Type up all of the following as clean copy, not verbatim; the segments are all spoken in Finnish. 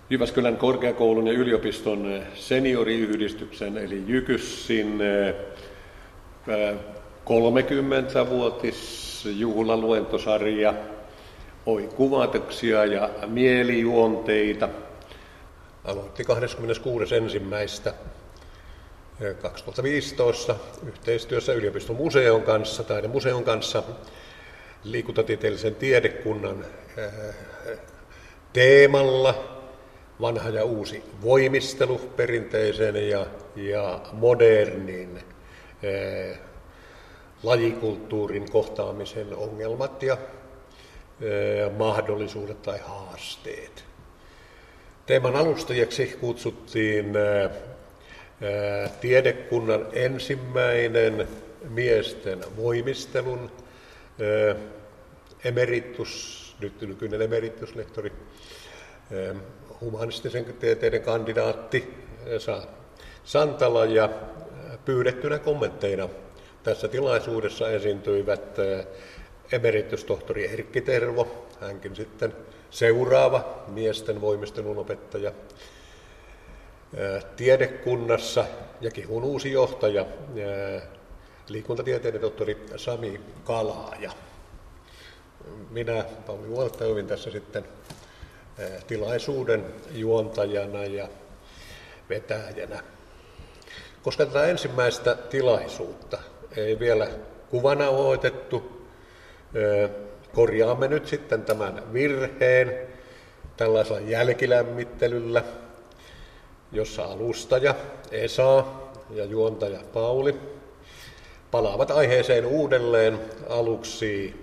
Jyväskylän korkeakoulun ja yliopiston senioriyhdistyksen eli Jykyssin 30-vuotisjuhlaluentosarja Oikuvaatoksia ja mielijuonteita aloitti 26.1.2015 yhteistyössä yliopiston museon kanssa, taidemuseon kanssa liikuntatieteellisen tiedekunnan teemalla vanha ja uusi voimistelu, perinteisen ja modernin lajikulttuurin kohtaamisen ongelmat ja mahdollisuudet tai haasteet. Teeman alustajiksi kutsuttiin tiedekunnan ensimmäinen miesten voimistelun nykyinen emerituslehtori, humanistisen tieteiden kandidaatti Esa Santala, ja pyydettynä kommentteina tässä tilaisuudessa esiintyivät emeritustohtori Erkki Tervo, hänkin sitten seuraava miesten voimistelun opettaja tiedekunnassa ja Kihun uusi johtaja, liikuntatieteiden tohtori Sami Kalaaja. Minä, Pauli Vuolta, olin tässä sitten tilaisuuden juontajana ja vetäjänä. Koska tätä ensimmäistä tilaisuutta ei vielä kuvanauhoitettu, korjaamme nyt sitten tämän virheen tällaisella jälkilämmittelyllä, jossa alustaja Esa ja juontaja Pauli palaavat aiheeseen uudelleen. Aluksi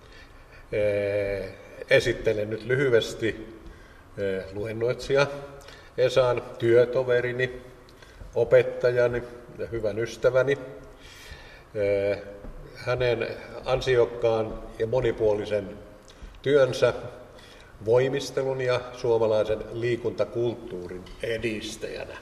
esittelen nyt lyhyesti luennoitsija Esan työtoverini, opettajani ja hyvän ystäväni. Hänen ansiokkaan ja monipuolisen työnsä voimistelun ja suomalaisen liikuntakulttuurin edistäjänä.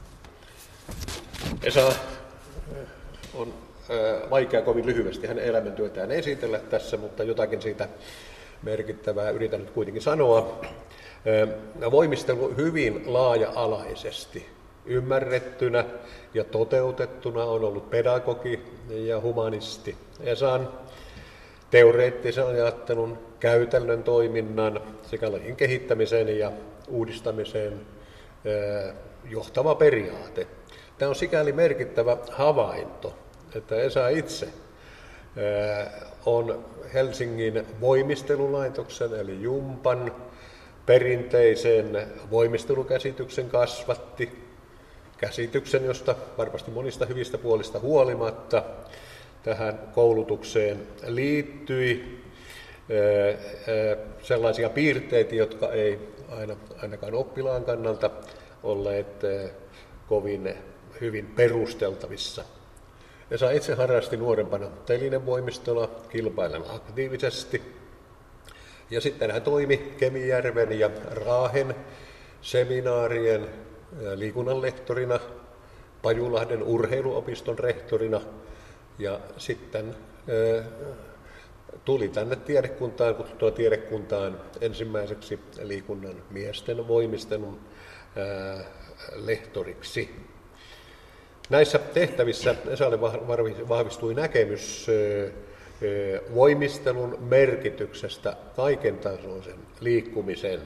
Esa on vaikea kovin lyhyesti hänen elämäntyötään esitellä tässä, mutta jotakin siitä merkittävää yritän nyt kuitenkin sanoa. Voimistelu hyvin laaja-alaisesti ymmärrettynä ja toteutettuna on ollut pedagogi ja humanisti Esan, teoreettisen ajattelun, käytännön toiminnan sekä lajin kehittämiseen ja uudistamiseen johtava periaate. Tämä on sikäli merkittävä havainto, että Esa itse on Helsingin voimistelulaitoksen eli Jumpan perinteisen voimistelukäsityksen kasvatti. Käsityksen, josta varmasti monista hyvistä puolista huolimatta tähän koulutukseen liittyi sellaisia piirteitä, jotka ei ainakaan oppilaan kannalta olleet kovin hyvin perusteltavissa. Esa itse harrasti nuorempana telinevoimistelua kilpailen aktiivisesti. Ja sitten hän toimi Kemijärven ja Raahen seminaarien liikunnanlehtorina, Pajulahden urheiluopiston rehtorina ja sitten tuli tänne kutsuttua tiedekuntaan ensimmäiseksi liikunnan miesten voimistelun lehtoriksi. Näissä tehtävissä Esalle vahvistui näkemys voimistelun merkityksestä kaiken tasoisen liikkumisen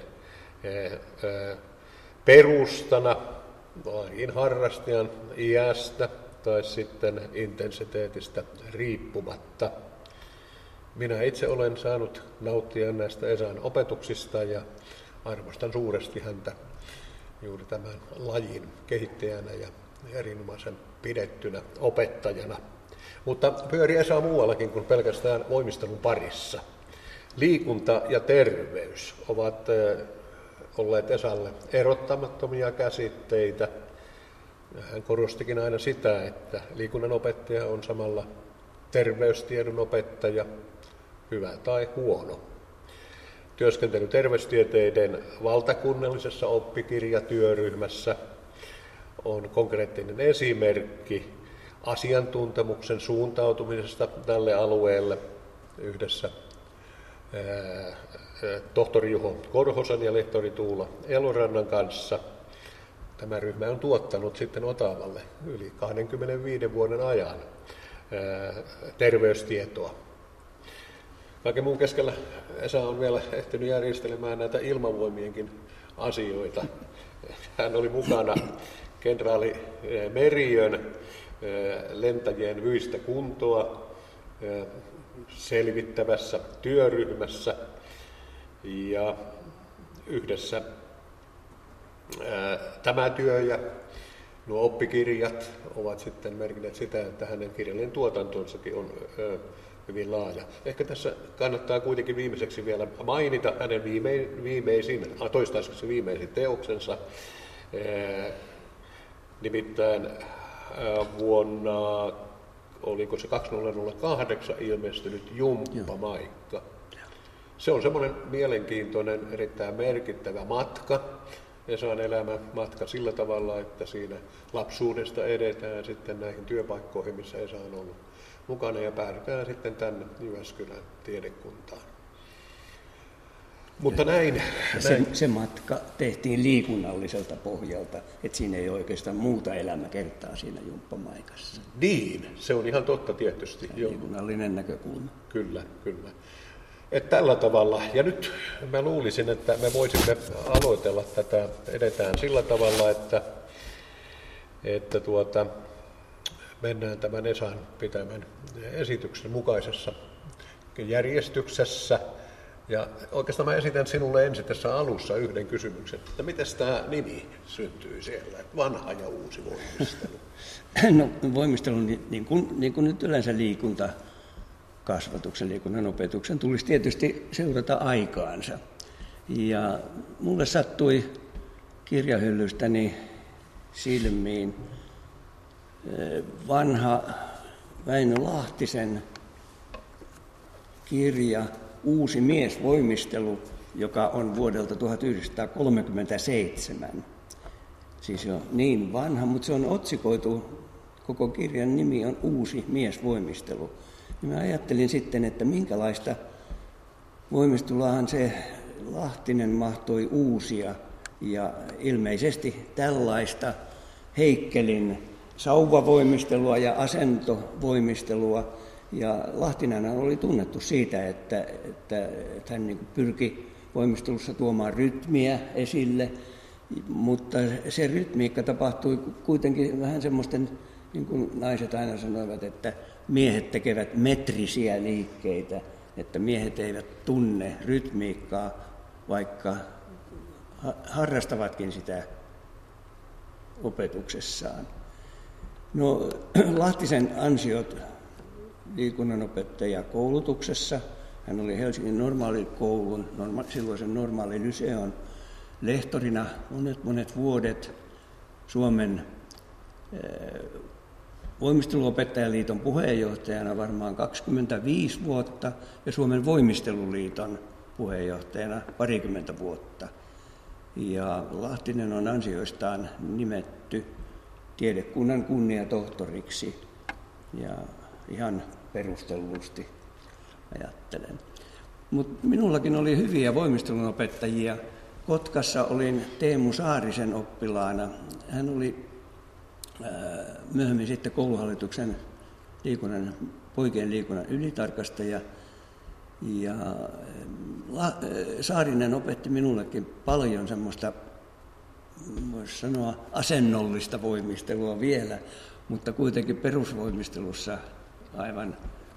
perustana lajin harrastajan iästä tai sitten intensiteetistä riippumatta. Minä itse olen saanut nauttia näistä Esan opetuksista ja arvostan suuresti häntä juuri tämän lajin kehittäjänä ja erinomaisen pidettynä opettajana. Mutta pyöri Esa muuallakin kuin pelkästään voimistelun parissa. Liikunta ja terveys ovat olleet Esalle erottamattomia käsitteitä. Hän korostikin aina sitä, että liikunnan opettaja on samalla terveystiedon opettaja, hyvä tai huono. Työskentely terveystieteiden valtakunnallisessa oppikirjatyöryhmässä on konkreettinen esimerkki asiantuntemuksen suuntautumisesta tälle alueelle yhdessä tohtori Juho Korhosen ja lehtori Tuula Elorannan kanssa. Tämä ryhmä on tuottanut sitten Otavalle yli 25 vuoden ajan terveystietoa. Kaiken muun keskellä Esa on vielä ehtinyt järjestelemään näitä ilmavoimienkin asioita. Hän oli mukana kenraali Meriön lentäjien vyistä kuntoa selvittävässä työryhmässä ja yhdessä tämä työ ja nuo oppikirjat ovat sitten merkinneet sitä, että hänen kirjallinen tuotantonsakin on hyvin laaja. Ehkä tässä kannattaa kuitenkin viimeiseksi vielä mainita hänen toistaiseksi viimeisin teoksensa, nimittäin vuonna, oliko se 2008 ilmestynyt Jumppamaikka. Se on semmoinen mielenkiintoinen, erittäin merkittävä matka, Esan elämämatka sillä tavalla, että siinä lapsuudesta edetään sitten näihin työpaikkoihin, missä Esa on ollut mukana ja päädytään sitten tänne Jyväskylän tiedekuntaan. Mutta näin. Se matka tehtiin liikunnalliselta pohjalta, että siinä ei oikeastaan muuta elämäkertaa siinä Jumppamaikassa. Niin, se on ihan totta tietysti. Liikunnallinen näkökulma. Kyllä. Että tällä tavalla, ja nyt mä luulisin, että me voisimme aloitella tätä, edetään sillä tavalla, että mennään tämän Esan pitämän esityksen mukaisessa järjestyksessä. Ja oikeastaan mä esitän sinulle ensin tässä alussa yhden kysymyksen, että miten tämä nimi syntyi siellä, vanha ja uusi voimistelu? No voimistelu, niin kuin nyt yleensä liikuntakasvatuksen, liikunnan opetuksen tulisi tietysti seurata aikaansa. Ja mulle sattui kirjahyllystäni silmiin vanha Väinö Lahtisen kirja Uusi miesvoimistelu, joka on vuodelta 1937. Siis jo niin vanha, mutta se on otsikoitu, koko kirjan nimi on Uusi miesvoimistelu. Ja mä ajattelin sitten, että minkälaista voimisteluahan se Lahtinen mahtoi uusia. Ja ilmeisesti tällaista Heikkelin sauvavoimistelua ja asentovoimistelua. Ja Lahtinen oli tunnettu siitä, että hän niin pyrki voimistelussa tuomaan rytmiä esille, mutta se rytmiikka tapahtui kuitenkin vähän semmoisten, niin kuin naiset aina sanoivat, että miehet tekevät metrisiä liikkeitä, että miehet eivät tunne rytmiikkaa, vaikka harrastavatkin sitä opetuksessaan. No, Lahtisen ansiot liikunnanopettajakoulutuksessa. Hän oli Helsingin normaalikoulun, silloisen normaali lyseon lehtorina monet vuodet, Suomen voimisteluopettajaliiton puheenjohtajana varmaan 25 vuotta ja Suomen voimisteluliiton puheenjohtajana 20 vuotta. Ja Lahtinen on ansioistaan nimetty tiedekunnan kunniatohtoriksi ja ihan perustellusti ajattelen. Mutta minullakin oli hyviä voimistelunopettajia. Kotkassa olin Teemu Saarisen oppilaana. Hän oli myöhemmin sitten kouluhallituksen poikien liikunnan ylitarkastaja. Ja Saarinen opetti minullekin paljon semmoista, voisi sanoa, asennollista voimistelua vielä, mutta kuitenkin perusvoimistelussa aivan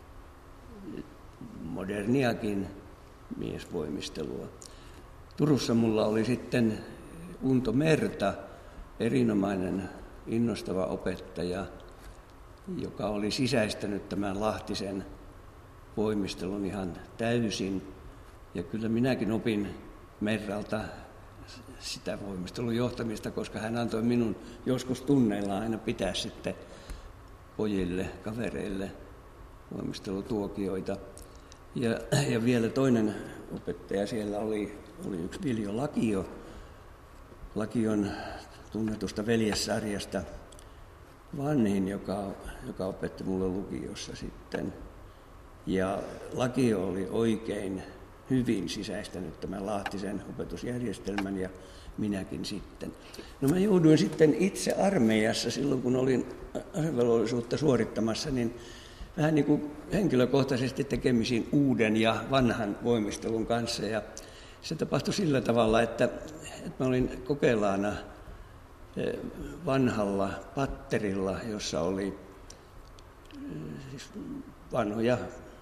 moderniakin miesvoimistelua. Turussa mulla oli sitten Unto Merta, erinomainen, innostava opettaja, joka oli sisäistänyt tämän Lahtisen voimistelun ihan täysin. Ja kyllä minäkin opin Merralta sitä voimistelun johtamista, koska hän antoi minun joskus tunneilla aina pitää sitten pojille, kavereille voimistelutuokioita. Ja vielä toinen opettaja siellä oli yksi Viljo Lakio, Lakion tunnetusta veljessarjasta vanhin, joka opetti mulle lukiossa sitten. Ja Lakio oli oikein hyvin sisäistänyt tämän Lahtisen opetusjärjestelmän ja minäkin sitten. No mä jouduin sitten itse armeijassa silloin, kun olin asevelvollisuutta suorittamassa, niin vähän niin kuin henkilökohtaisesti tekemisiin uuden ja vanhan voimistelun kanssa. Ja se tapahtui sillä tavalla, että mä olin kokeilaana vanhalla patterilla, jossa oli siis vanhoja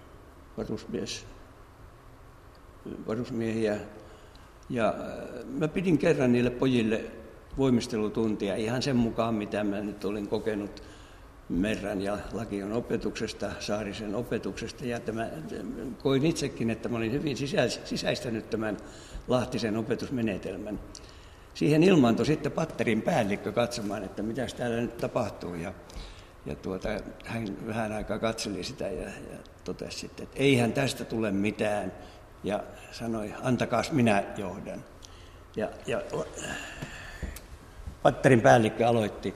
varusmiehiä. Ja mä pidin kerran niille pojille voimistelutuntia ihan sen mukaan, mitä mä nyt olin kokenut Merran ja Lakion opetuksesta, Saarisen opetuksesta. Ja koin itsekin, että mä olin hyvin sisäistänyt tämän Lahtisen opetusmenetelmän. Siihen ilmaantui sitten patterin päällikkö katsomaan, että mitä täällä nyt tapahtuu. Ja hän vähän aikaa katseli sitä ja totesi sitten, että eihän tästä tule mitään. Ja sanoi, antakaas minä johdan. Ja patterin päällikkö aloitti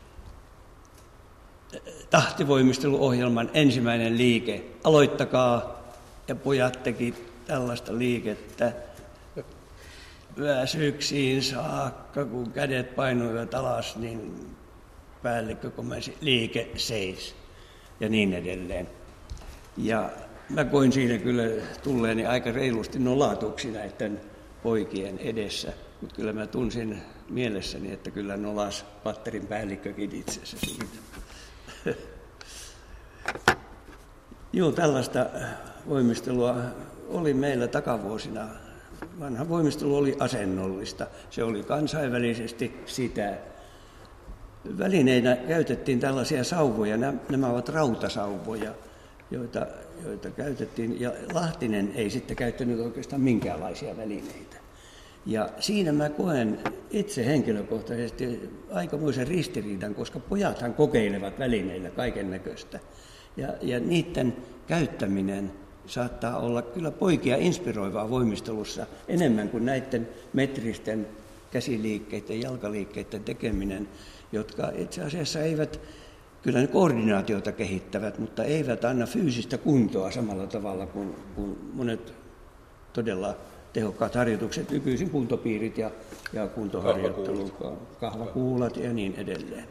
tahtivoimisteluohjelman ensimmäinen liike. Aloittakaa. Ja pojat teki tällaista liikettä väsyksiin saakka, kun kädet painuivat alas, niin päällikkö komensi liike seis ja niin edelleen. Ja mä koin siinä kyllä tulleeni aika reilusti nolatuksi näiden poikien edessä, mutta kyllä mä tunsin mielessäni, että kyllä nolas patterin päällikkökin itsensä siitä. Joo, tällaista voimistelua oli meillä takavuosina. Vanha voimistelu oli asennollista. Se oli kansainvälisesti sitä. Välineinä käytettiin tällaisia sauvoja. Nämä ovat rautasauvoja, joita käytettiin. Ja Lahtinen ei sitten käyttänyt oikeastaan minkäänlaisia välineitä. Ja siinä mä koen itse henkilökohtaisesti aikamoisen ristiriidan, koska pojathan kokeilevat välineillä kaiken näköistä. Ja niiden käyttäminen saattaa olla kyllä poikia inspiroivaa voimistelussa enemmän kuin näiden metristen käsiliikkeiden, jalkaliikkeiden tekeminen, jotka itse asiassa eivät, kyllä ne koordinaatiota kehittävät, mutta eivät anna fyysistä kuntoa samalla tavalla kuin monet todella tehokkaat harjoitukset, nykyisin kuntopiirit ja kuntoharjoittelu, kahvakuulat ja niin edelleen.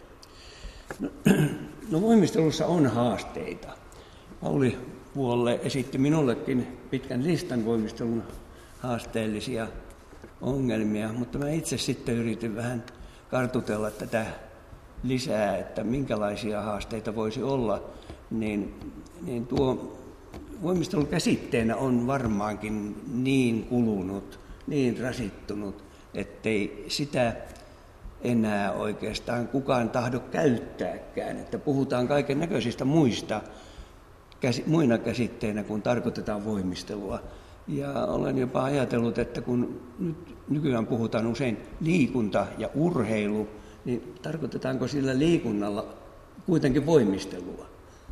No voimistelussa on haasteita. Pauli Vuolle esitti minullekin pitkän listan voimistelun haasteellisia ongelmia, mutta mä itse sitten yritin vähän kartutella tätä lisää, että minkälaisia haasteita voisi olla, niin tuo voimistelun käsitteenä on varmaankin niin kulunut, niin rasittunut, ettei sitä enää oikeastaan kukaan tahdo käyttääkään, että puhutaan kaiken näköisistä muina käsitteinä, kun tarkoitetaan voimistelua. Ja olen jopa ajatellut, että kun nyt nykyään puhutaan usein liikunta ja urheilu, niin tarkoitetaanko sillä liikunnalla kuitenkin voimistelua?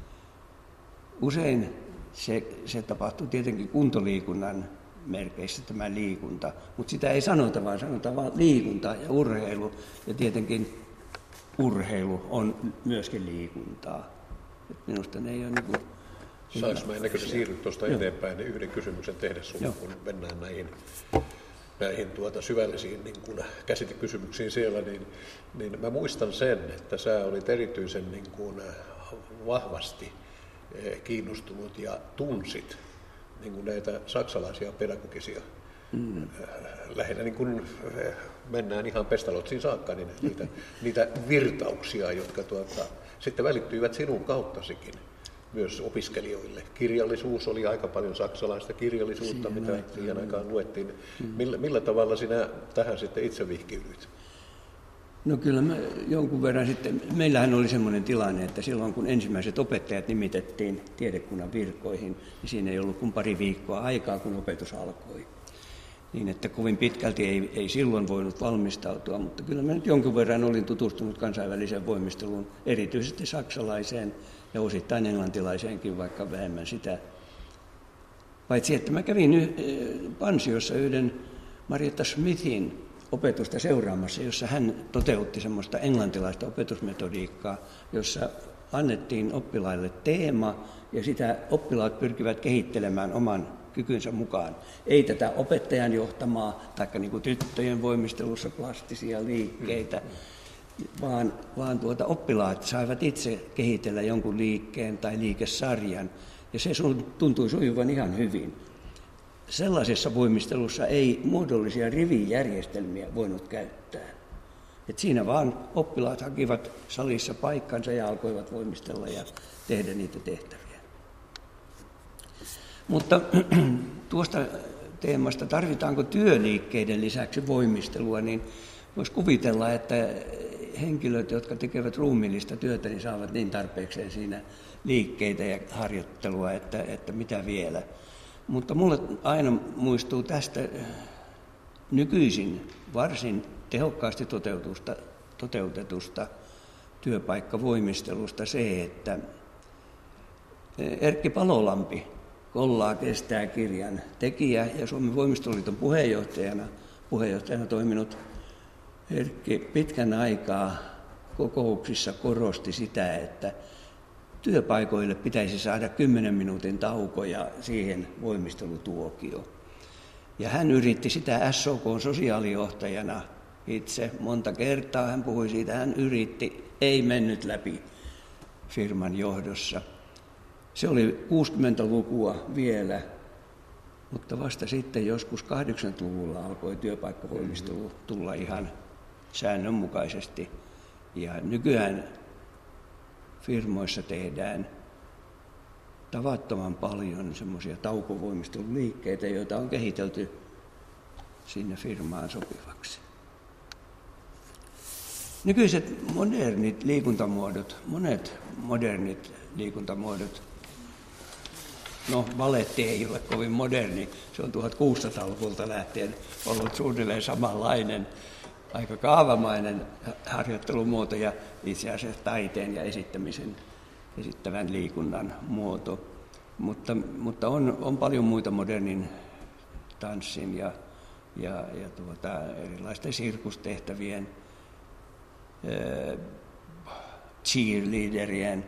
Usein se tapahtuu tietenkin kuntoliikunnan merkeissä tämä liikunta, mutta sitä ei sanota, vaan sanotaan vaan liikunta ja urheilu. Ja tietenkin urheilu on myöskin liikuntaa. Et minusta ne ei ole niin. Saanko mä ennen kuin sä siirryt tuosta eteenpäin, niin yhden kysymyksen tehdä sinulle, kun mennään näihin syvällisiin niin kun käsitekysymyksiin siellä, niin mä muistan sen, että sä olit erityisen niin kun vahvasti kiinnostunut ja tunsit niin kun näitä saksalaisia pedagogisia, lähinnä niin kun mennään ihan Pestalotsiin saakka, niin niitä virtauksia, jotka sitten välittyivät sinun kauttasikin myös opiskelijoille. Kirjallisuus oli aika paljon saksalaista kirjallisuutta, mitä siihen aikaan luettiin. Millä tavalla sinä tähän sitten itse vihkiydyit? No kyllä mä jonkun verran sitten, meillähän oli semmoinen tilanne, että silloin kun ensimmäiset opettajat nimitettiin tiedekunnan virkoihin, niin siinä ei ollut kuin pari viikkoa aikaa, kun opetus alkoi. Niin että kovin pitkälti ei silloin voinut valmistautua, mutta kyllä mä nyt jonkun verran olin tutustunut kansainväliseen voimisteluun, erityisesti saksalaiseen ja osittain englantilaiseenkin, vaikka vähemmän sitä. Paitsi että mä kävin pansiossa yhden Marietta Smithin opetusta seuraamassa, jossa hän toteutti semmoista englantilaista opetusmetodiikkaa, jossa annettiin oppilaille teema ja sitä oppilaat pyrkivät kehittelemään oman kykynsä mukaan. Ei tätä opettajan johtamaa, tai niin kuin tyttöjen voimistelussa plastisia liikkeitä, vaan oppilaat saivat itse kehitellä jonkun liikkeen tai liikesarjan, ja se tuntui sujuvan ihan hyvin. Sellaisessa voimistelussa ei muodollisia rivijärjestelmiä voinut käyttää. Et siinä vaan oppilaat hakivat salissa paikkansa ja alkoivat voimistella ja tehdä niitä tehtäviä. Mutta tuosta teemasta, tarvitaanko työliikkeiden lisäksi voimistelua, niin voisi kuvitella, että henkilöt, jotka tekevät ruumiillista työtä, niin saavat niin tarpeekseen siinä liikkeitä ja harjoittelua, että mitä vielä. Mutta mulle aina muistuu tästä nykyisin varsin tehokkaasti toteutetusta työpaikkavoimistelusta se, että Erkki Palolampi, Kollaa kestää -kirjan tekijä ja Suomen voimisteluliiton puheenjohtajana toiminut Erkki pitkän aikaa kokouksissa korosti sitä, että työpaikoille pitäisi saada 10 minuutin tauko ja siihen voimistelutuokio. Ja hän yritti sitä SOK:n sosiaalijohtajana itse monta kertaa. Hän puhui siitä, hän yritti, ei mennyt läpi firman johdossa. Se oli 60-lukua vielä, mutta vasta sitten joskus 80-luvulla alkoi työpaikkavoimistelu tulla ihan säännönmukaisesti. Ja nykyään firmoissa tehdään tavattoman paljon semmoisia taukovoimisteluliikkeitä, joita on kehitelty sinne firmaan sopivaksi. Nykyiset monet modernit liikuntamuodot, no baletti ei ole kovin moderni, se on 1600-luvulta lähtien ollut suunnilleen samanlainen, aika kaavamainen harjoittelumuoto ja itse asiassa taiteen ja esittävän liikunnan muoto. Mutta on paljon muita modernin tanssin ja erilaisten sirkustehtävien, cheerleaderien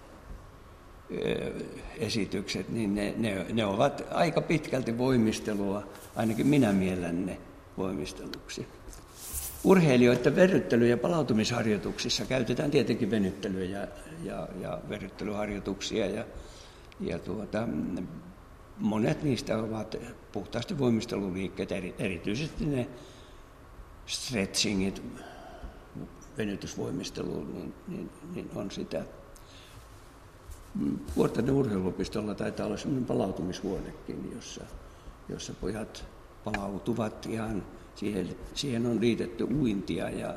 esitykset, niin ne ovat aika pitkälti voimistelua, ainakin minä miellän ne voimisteluksi. Urheilijoiden verryttely- ja palautumisharjoituksissa käytetään tietenkin venyttelyä ja verryttelyharjoituksia ja monet niistä ovat puhtaasti voimisteluliikkeitä, erityisesti ne stretchingit, venytysvoimistelu, niin on sitä. Vuorten urheiluopistolla taitaa olla sellainen palautumishuonekin, jossa pojat palautuvat ihan. Siihen on liitetty uintia ja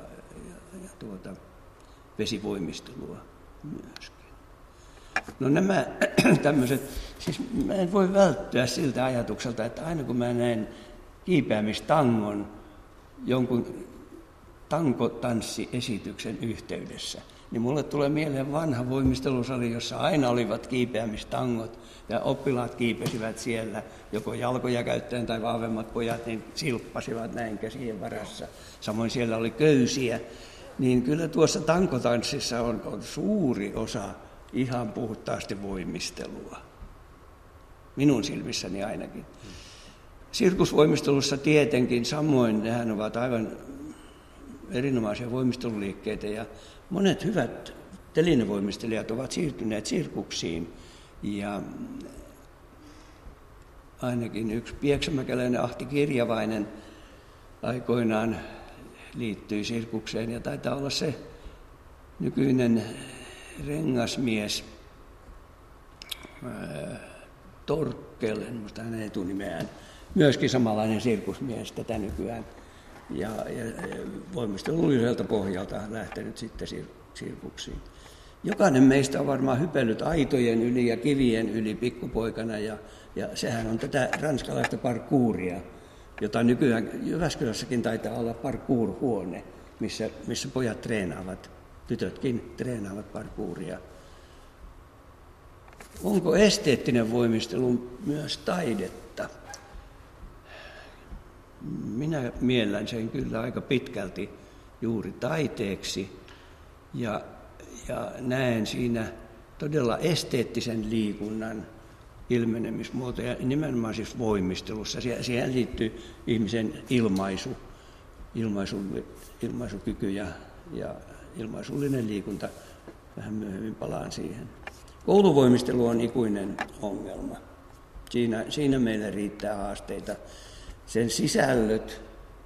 vesivoimistelua myöskin. No nämä tämmöiset, siis mä en voi välttyä siltä ajatukselta, että aina kun mä näen kiipeämistangon jonkun tankotanssiesityksen yhteydessä, niin mulle tulee mieleen vanha voimistelusali, jossa aina olivat kiipeämistangot ja oppilaat kiipesivät siellä, joko jalkoja käyttäen tai vahvemmat pojat niin silppasivat näin käsien varassa. Samoin siellä oli köysiä, niin kyllä tuossa tankotanssissa on suuri osa ihan puhtaasti voimistelua. Minun silmissäni ainakin. Sirkusvoimistelussa tietenkin samoin, nehän ovat aivan erinomaisia voimisteluliikkeitä ja monet hyvät telinevoimistelijat ovat siirtyneet sirkuksiin ja ainakin yksi pieksämäkeläinen Ahti Kirjavainen aikoinaan liittyi sirkukseen ja taitaa olla se nykyinen rengasmies Torkkel, en muista hänen etunimeään, myöskin samanlainen sirkusmies tätä nykyään. Ja voimistelulliselta pohjalta lähtenyt sitten sirkuksiin. Jokainen meistä on varmaan hypellyt aitojen yli ja kivien yli pikkupoikana, ja sehän on tätä ranskalaista parkouria, jota nykyään Jyväskylässäkin taitaa olla parkour-huone, missä pojat treenaavat, tytötkin treenaavat parkouria. Onko esteettinen voimistelu myös taidetta? Minä miellän sen kyllä aika pitkälti juuri taiteeksi ja näen siinä todella esteettisen liikunnan ilmenemismuotoja, nimenomaan siis voimistelussa. Siihen liittyy ihmisen ilmaisukyky ja ilmaisullinen liikunta. Vähän myöhemmin palaan siihen. Kouluvoimistelu on ikuinen ongelma. Siinä meillä riittää haasteita. Sen sisällöt,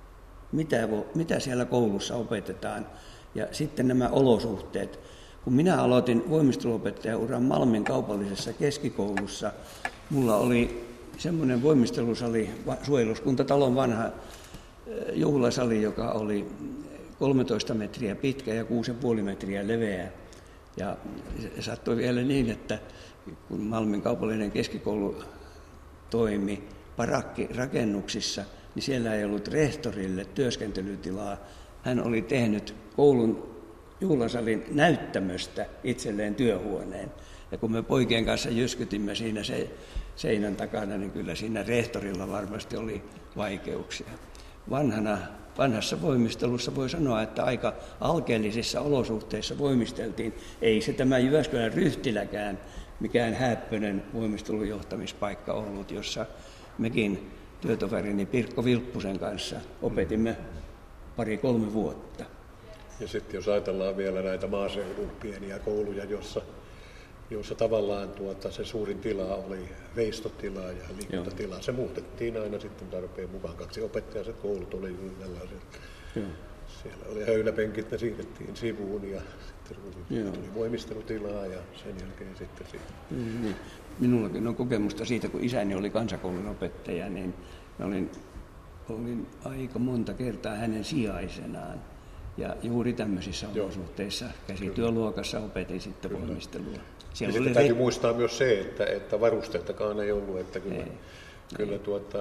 mitä siellä koulussa opetetaan, ja sitten nämä olosuhteet. Kun minä aloitin voimisteluopettajan Malmin kaupallisessa keskikoulussa, mulla oli semmoinen voimistelusali, suojeluskuntatalon vanha juhlasali, joka oli 13 metriä pitkä ja 6,5 metriä leveä. Ja se sattui vielä niin, että kun Malmin kaupallinen keskikoulu toimi parakkirakennuksissa, niin siellä ei ollut rehtorille työskentelytilaa. Hän oli tehnyt koulun juhlasalin näyttämöstä itselleen työhuoneen. Ja kun me poikien kanssa jyskytimme siinä seinän takana, niin kyllä siinä rehtorilla varmasti oli vaikeuksia. Vanhassa voimistelussa voi sanoa, että aika alkeellisissa olosuhteissa voimisteltiin. Ei se tämä Jyväskylän Ryhtiläkään mikään häppöinen voimistelujohtamispaikka ollut, jossa mekin työtoverini Pirkko Vilppusen kanssa opetimme 2-3 vuotta. Ja sitten jos ajatellaan vielä näitä maaseudun pieniä kouluja, joissa tavallaan se suurin tila oli veistotila ja liikuntatila. Se muutettiin aina sitten tarpeen mukaan. 2 opettajaset koulut oli tällaiset. Siellä oli höyläpenkit, ne siirrettiin sivuun ja sitten tuli voimistelutilaa ja sen jälkeen sitten siitä. Niin. Minullakin on kokemusta siitä, kun isäni oli kansakoulun opettaja, niin olin aika monta kertaa hänen sijaisenaan. Ja juuri tämmöisissä olosuhteissa käsityöluokassa opetin sitten voimistelua. Sitten täytyy muistaa myös se, että varustettakaan ei ollut, että kyllä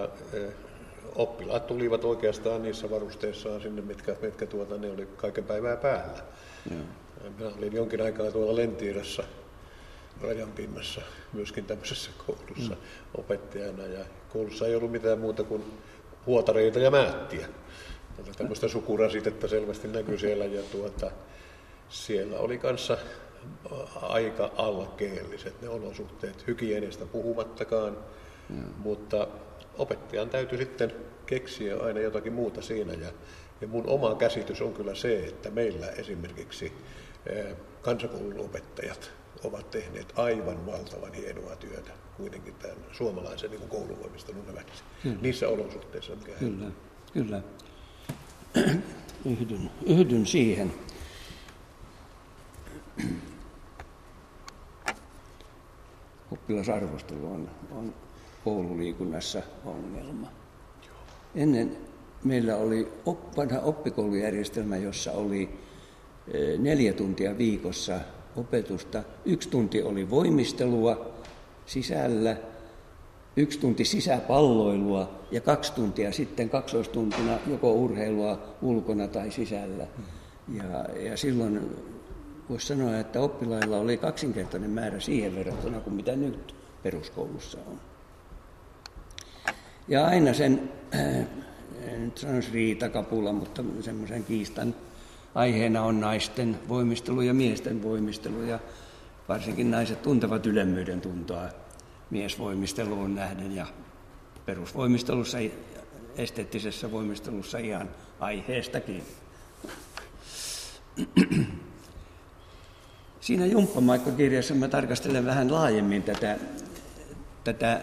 oppilaat tulivat oikeastaan niissä varusteissaan sinne, mitkä ne oli kaiken päivää päällä. Minä olin jonkin aikaa tuolla Lentiirassa rajanpinnassa myöskin tämmöisessä koulussa opettajana, ja koulussa ei ollut mitään muuta kuin huotareita ja määttiä. Tämmöistä sukurasitetta selvästi näkyi siellä, ja siellä oli kanssa aika alkeelliset ne olosuhteet, hygienistä puhumattakaan, mutta opettajan täytyy sitten keksiä aina jotakin muuta siinä, ja mun oma käsitys on kyllä se, että meillä esimerkiksi kansakoulun opettajat ovat tehneet aivan valtavan hienoa työtä kuitenkin tämän suomalaisen niin kouluvoimistelun hyväksi niissä olosuhteissa, mikä Kyllä. Yhdyn siihen. Oppilasarvostelu on koululiikunnassa ongelma. Ennen meillä oli vanha oppikoulujärjestelmä, jossa oli 4 tuntia viikossa opetusta. 1 tunti oli voimistelua sisällä, 1 tunti sisäpalloilua ja 2 tuntia sitten 2-tuntina joko urheilua ulkona tai sisällä. Ja silloin voisi sanoa, että oppilailla oli 2-kertainen määrä siihen verrattuna kuin mitä nyt peruskoulussa on. Ja aina sen, en nyt sanoisi riitakapula, mutta semmoisen kiistan aiheena on naisten voimistelu ja miesten voimistelu. Ja varsinkin naiset tuntevat ylemmyyden tuntoa miesvoimisteluun nähden ja perusvoimistelussa, esteettisessä voimistelussa ihan aiheestakin. Siinä Jumppamaikka-kirjassa mä tarkastelen vähän laajemmin tätä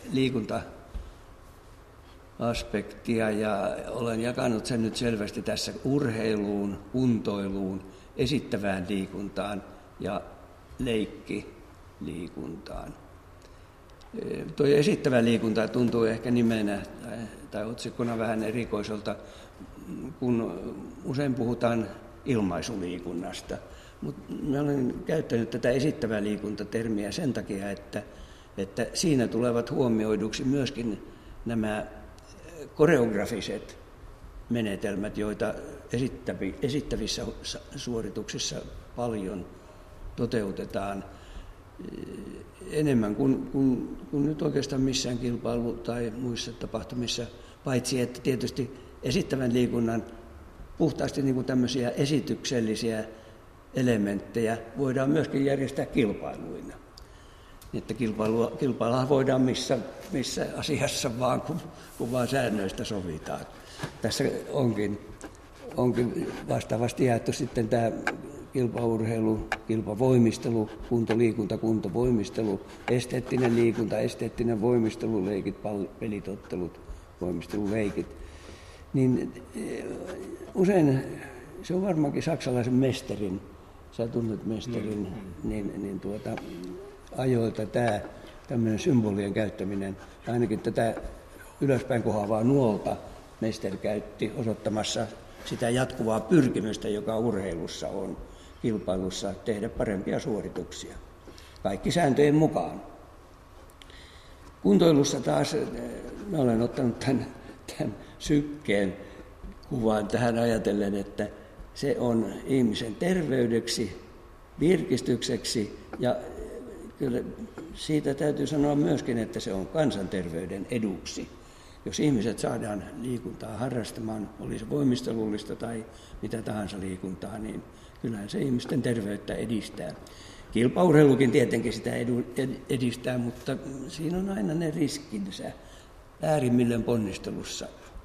liikunta-aspektia ja olen jakanut sen nyt selvästi tässä urheiluun, kuntoiluun, esittävään liikuntaan ja leikkiliikuntaan. Tuo esittävä liikunta tuntuu ehkä nimenä tai otsikkona vähän erikoiselta, kun usein puhutaan ilmaisuliikunnasta. Mutta mä olen käyttänyt tätä esittävää liikuntatermiä sen takia, että siinä tulevat huomioiduksi myöskin nämä koreografiset menetelmät, joita esittävissä suorituksissa paljon toteutetaan enemmän kuin nyt oikeastaan missään kilpailu- tai muissa tapahtumissa, paitsi että tietysti esittävän liikunnan puhtaasti niin kuin tämmöisiä esityksellisiä elementtejä voidaan myöskin järjestää kilpailuina. Että kilpailua voidaan missä asiassa vaan, kun vaan säännöistä sovitaan. Tässä onkin vastaavasti jaettu sitten tämä kilpaurheilu, kilpavoimistelu, kuntoliikunta, kuntovoimistelu, esteettinen liikunta, esteettinen voimistelu, leikit, pelit, ottelut, voimisteluleikit. Niin usein se on varmaankin saksalaisen mestarin, sä tunnet mestarin, niin ajoilta tämä tämmöinen symbolien käyttäminen, ainakin tätä ylöspäin kohoavaa nuolta mestari käytti osoittamassa sitä jatkuvaa pyrkimystä, joka urheilussa on kilpailussa tehdä parempia suorituksia. Kaikki sääntöjen mukaan. Kuntoilussa taas mä olen ottanut tämän sykkeen kuvaan tähän ajatellen, että se on ihmisen terveydeksi, virkistykseksi ja kyllä siitä täytyy sanoa myöskin, että se on kansanterveyden eduksi. Jos ihmiset saadaan liikuntaa harrastamaan, oli se voimistelullista tai mitä tahansa liikuntaa, niin kyllähän se ihmisten terveyttä edistää. Kilpaurheilukin tietenkin sitä edistää, mutta siinä on aina ne riskinsä äärimmilleen ponnistelussa.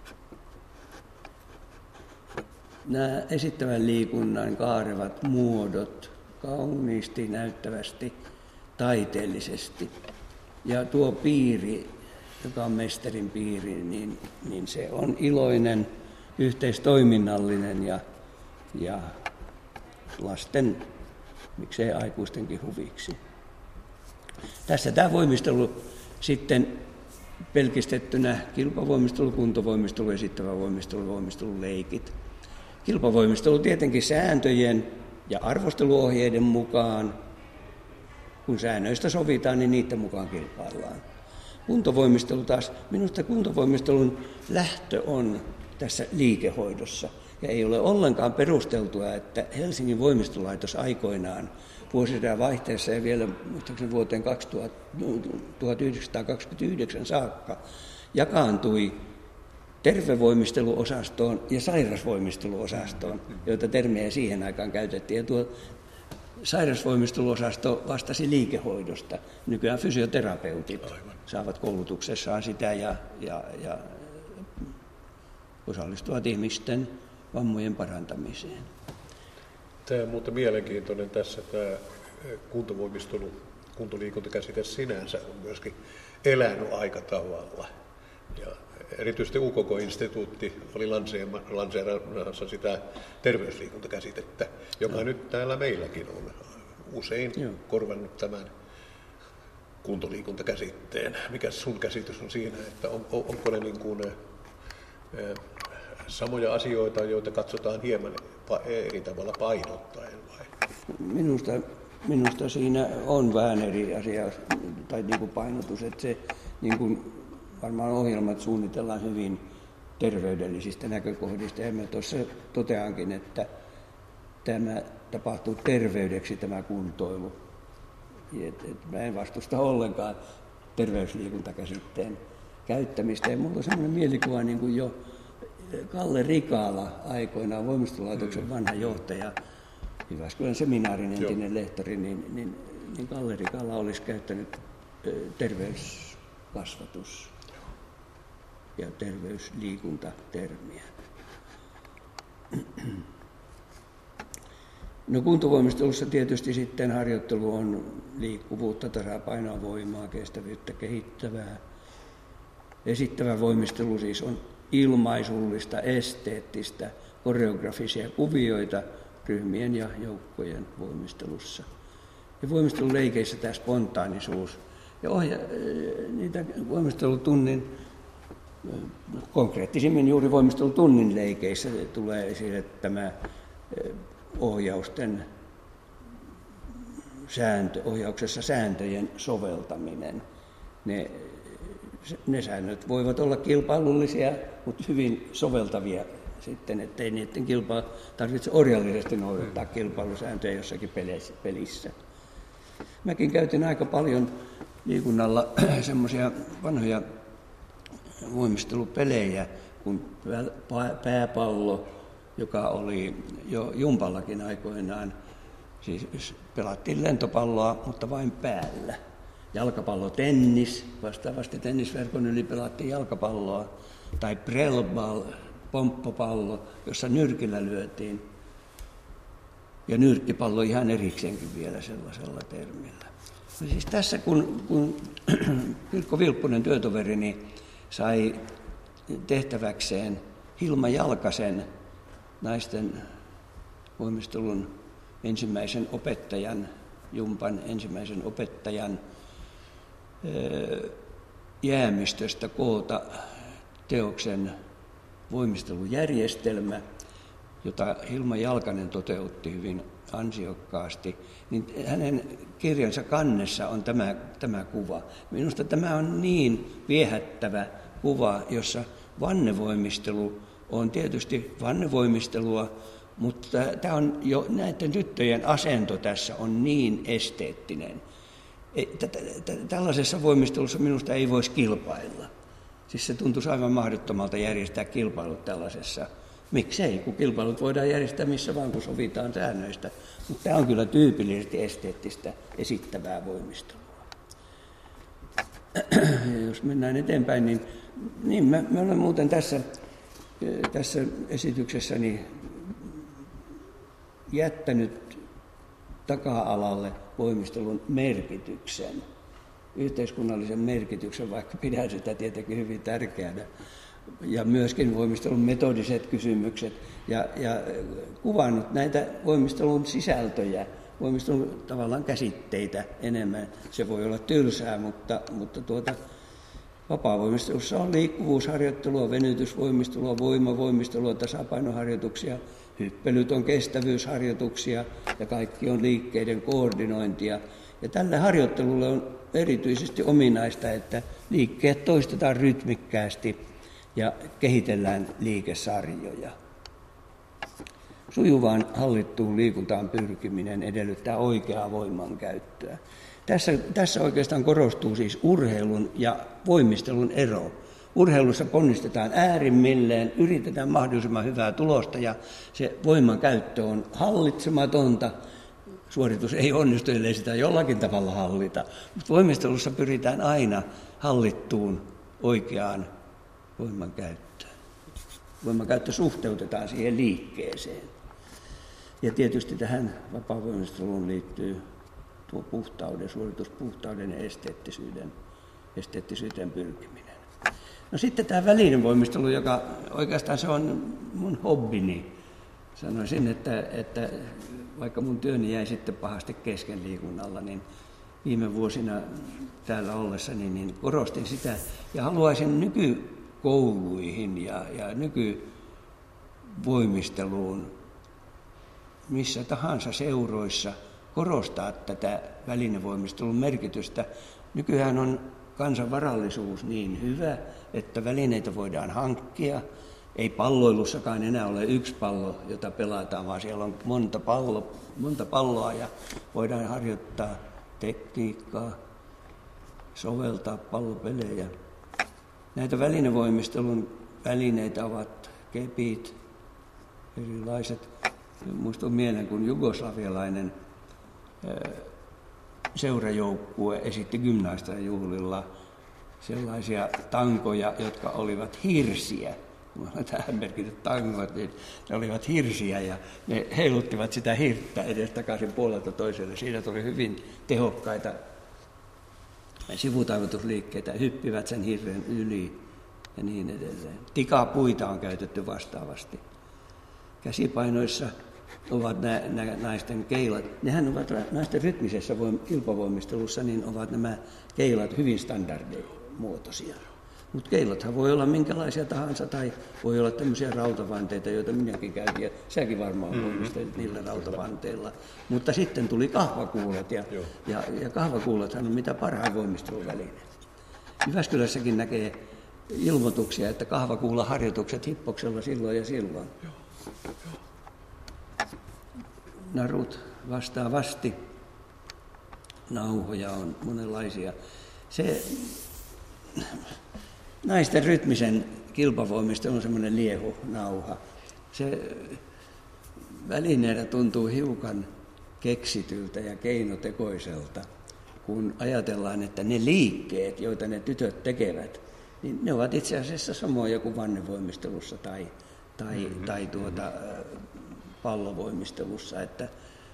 Nämä esittävän liikunnan kaarevat muodot kauniisti, näyttävästi, taiteellisesti. Ja tuo piiri, joka on mestarin piiri, niin se on iloinen, yhteistoiminnallinen ja lasten, miksei aikuistenkin huviksi. Tässä tämä voimistelu sitten pelkistettynä kilpavoimistelu, kuntovoimistelu, esittävä voimistelu, voimisteluleikit. Kilpavoimistelu tietenkin sääntöjen ja arvosteluohjeiden mukaan. Kun säännöistä sovitaan, niin niiden mukaan kilpaillaan. Kuntovoimistelu taas, minusta kuntovoimistelun lähtö on tässä liikehoidossa. Ja ei ole ollenkaan perusteltua, että Helsingin voimistelulaitos aikoinaan vuosien vaihteessa ja vielä vuoteen 1929 saakka jakaantui tervevoimisteluosastoon ja sairasvoimisteluosastoon, joita termejä siihen aikaan käytettiin. Ja tuo sairasvoimisteluosasto vastasi liikehoidosta. Nykyään fysioterapeutit saavat koulutuksessaan sitä ja osallistuvat ihmisten vammojen parantamiseen. Tämä on muuten mielenkiintoinen tässä, tämä kuntovoimistelu, kuntoliikuntakäsite sinänsä on myöskin elänyt aika tavalla. Ja erityisesti UKK-instituutti oli lanseeraamassa sitä terveysliikuntakäsitettä, joka nyt täällä meilläkin on usein korvannut tämän kuntoliikuntakäsitteen. Mikä sun käsitys on siinä, että onko ne niin kuin samoja asioita, joita katsotaan hieman eri tavalla painottaen vai? Minusta siinä on vähän eri asia tai niin kuin painotus, että se niin kuin varmaan ohjelmat suunnitellaan hyvin terveydellisistä näkökohdista ja mä tuossa toteankin, että tämä tapahtuu terveydeksi tämä kuntoilu. Mä en vastusta ollenkaan terveysliikuntakäsitteen käyttämistä ja mulla on sellainen mielikuva niin kuin jo Kalle Rikala aikoinaan voimistolaitoksen vanha johtaja, Jyväskylän seminaarin entinen lehtori, niin Kalle Rikala olisi käyttänyt terveyskasvatus ja terveysliikuntatermiä. No kuntovoimistelussa tietysti sitten harjoittelu on liikkuvuutta, tasapainoa, voimaa, kestävyyttä kehittävää. Esittävä voimistelu siis on ilmaisullista, esteettistä, koreografisia kuvioita ryhmien ja joukkojen voimistelussa. Ja voimisteluleikeissä tämä spontaanisuus. Ja niitä voimistelutunnin, konkreettisimmin juuri voimistelutunnin leikeissä tulee esille tämä ohjauksessa sääntöjen soveltaminen. Ne säännöt voivat olla kilpailullisia, mutta hyvin soveltavia sitten, ettei niiden tarvitse orjallisesti noudattaa kilpailusääntöjä jossakin pelissä. Mäkin käytin aika paljon liikunnalla semmoisia vanhoja voimistelupelejä, kun pääpallo, joka oli jo jumpallakin aikoinaan, siis pelattiin lentopalloa, mutta vain päällä. jalkapallotennis, vastaavasti tennisverkon yli pelattiin jalkapalloa, tai prellball, pomppopallo, jossa nyrkillä lyötiin, ja nyrkkipallo ihan erikseenkin vielä sellaisella termillä. No siis tässä kun Pirkko Vilppunen työtoverini sai tehtäväkseen Hilma Jalkasen naisten voimistelun ensimmäisen opettajan, jumpan ensimmäisen opettajan jäämistöstä koota teoksen voimistelujärjestelmä, jota Hilma Jalkanen toteutti hyvin ansiokkaasti, niin hänen kirjansa kannessa on tämä kuva. Minusta tämä on niin viehättävä kuva, jossa vannevoimistelu on tietysti vannevoimistelua, mutta tämä on jo näiden tyttöjen asento tässä on niin esteettinen. Tällaisessa voimistelussa minusta ei voisi kilpailla. Siis se tuntuisi aivan mahdottomalta järjestää kilpailut tällaisessa. Miksei, kun kilpailut voidaan järjestää missä vaan, kun sovitaan säännöistä. Mutta tämä on kyllä tyypillisesti esteettistä esittävää voimistelua. Ja jos mennään eteenpäin, niin mä olen muuten tässä esityksessäni jättänyt taka-alalle voimistelun merkityksen, yhteiskunnallisen merkityksen, vaikka pidän sitä tietenkin hyvin tärkeänä, ja myöskin voimistelun metodiset kysymykset, ja kuvannut näitä voimistelun sisältöjä, voimistelun tavallaan käsitteitä enemmän. Se voi olla tylsää, mutta vapaa-voimistelussa on liikkuvuusharjoittelua, venytysvoimistelua, voimavoimistelua, tasapainoharjoituksia, hyppelyt on kestävyysharjoituksia ja kaikki on liikkeiden koordinointia. Ja tälle harjoittelulle on erityisesti ominaista, että liikkeet toistetaan rytmikkäästi ja kehitellään liikesarjoja. Sujuvaan hallittuun liikuntaan pyrkiminen edellyttää oikeaa voimankäyttöä. Tässä oikeastaan korostuu siis urheilun ja voimistelun ero. Urheilussa ponnistetaan äärimmilleen, yritetään mahdollisimman hyvää tulosta ja se voimankäyttö on hallitsematonta. Suoritus ei onnistu, ellei sitä jollakin tavalla hallita. Mutta voimistelussa pyritään aina hallittuun oikeaan voimankäyttöön. Voimankäyttö suhteutetaan siihen liikkeeseen. Ja tietysti tähän vapaa-voimisteluun liittyy tuo suorituspuhtauden ja esteettisyyteen pyrkiminen. No sitten tämä välinevoimistelu, joka oikeastaan se on mun hobbini. Sanoisin, että vaikka mun työni jäi sitten pahasti kesken liikunnalla, niin viime vuosina täällä ollessani niin korostin sitä ja haluaisin nykykouluihin ja nykyvoimisteluun missä tahansa seuroissa korostaa tätä välinevoimistelun merkitystä. Nykyään on kansan varallisuus niin hyvä, että välineitä voidaan hankkia. Ei palloilussakaan enää ole yksi pallo, jota pelataan, vaan siellä on monta palloa ja voidaan harjoittaa tekniikkaa, soveltaa pallopelejä. Näitä välinevoimistelun välineitä ovat kepit, erilaiset. Muistun mieleen, kun jugoslavialainen seurajoukkue esitti gymnastiajuhlilla sellaisia tankoja, jotka olivat hirsiä. Tähän merkityt tangot, niin ne olivat hirsiä ja ne heiluttivat sitä hirttä edes takaisin puolelta toiselle. Siinä tuli hyvin tehokkaita sivutaivutusliikkeitä, hyppivät sen hirren yli ja niin edelleen. Tikapuita on käytetty vastaavasti. Käsipainoissa ovat naisten keilat. Nehän ovat naisten rytmisessä kilpavoimistelussa, niin ovat nämä keilat hyvin standardimuotoisia. Mutta keilothan voi olla minkälaisia tahansa, tai voi olla tämmöisiä rautavanteita, joita minäkin käytin, ja säkin varmaan voimistelit niillä rautavanteilla. Mutta sitten tuli kahvakuulat, ja kahvakuulathan on mitä parhain voimisteluväline. Jyväskylässäkin näkee ilmoituksia, että kahvakuulaharjoitukset hippoksella silloin ja silloin. Narut vastaavasti, nauhoja on monenlaisia. Se naisten rytmisen kilpavoimistelu on semmoinen liehunauha. Se välineenä tuntuu hiukan keksityltä ja keinotekoiselta. kun ajatellaan, että ne liikkeet, joita ne tytöt tekevät, niin ne ovat itse asiassa samoja kuin vannevoimistelussa tai pallovoimistelussa, että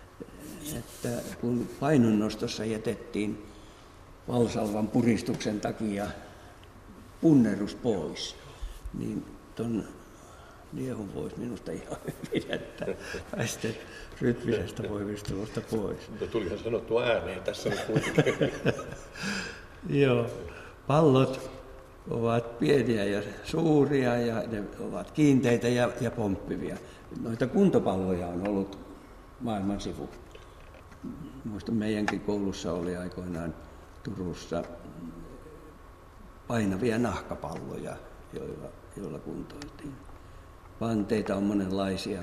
kun painonnostossa jätettiin valsalvan puristuksen takia punnerus pois, niin tuon liehun voisi minusta ihan hyvin, että päästä rytmisestä voimistelusta pois. Mutta tulihan sanottua ääneen tässä nyt kuitenkin. Joo, pallot ovat pieniä ja suuria ja ne ovat kiinteitä ja pomppivia. Noita kuntopalloja on ollut maailman sivu. Muistan, meidänkin koulussa oli aikoinaan Turussa painavia nahkapalloja, joilla kuntoiltiin. Vanteita on monenlaisia,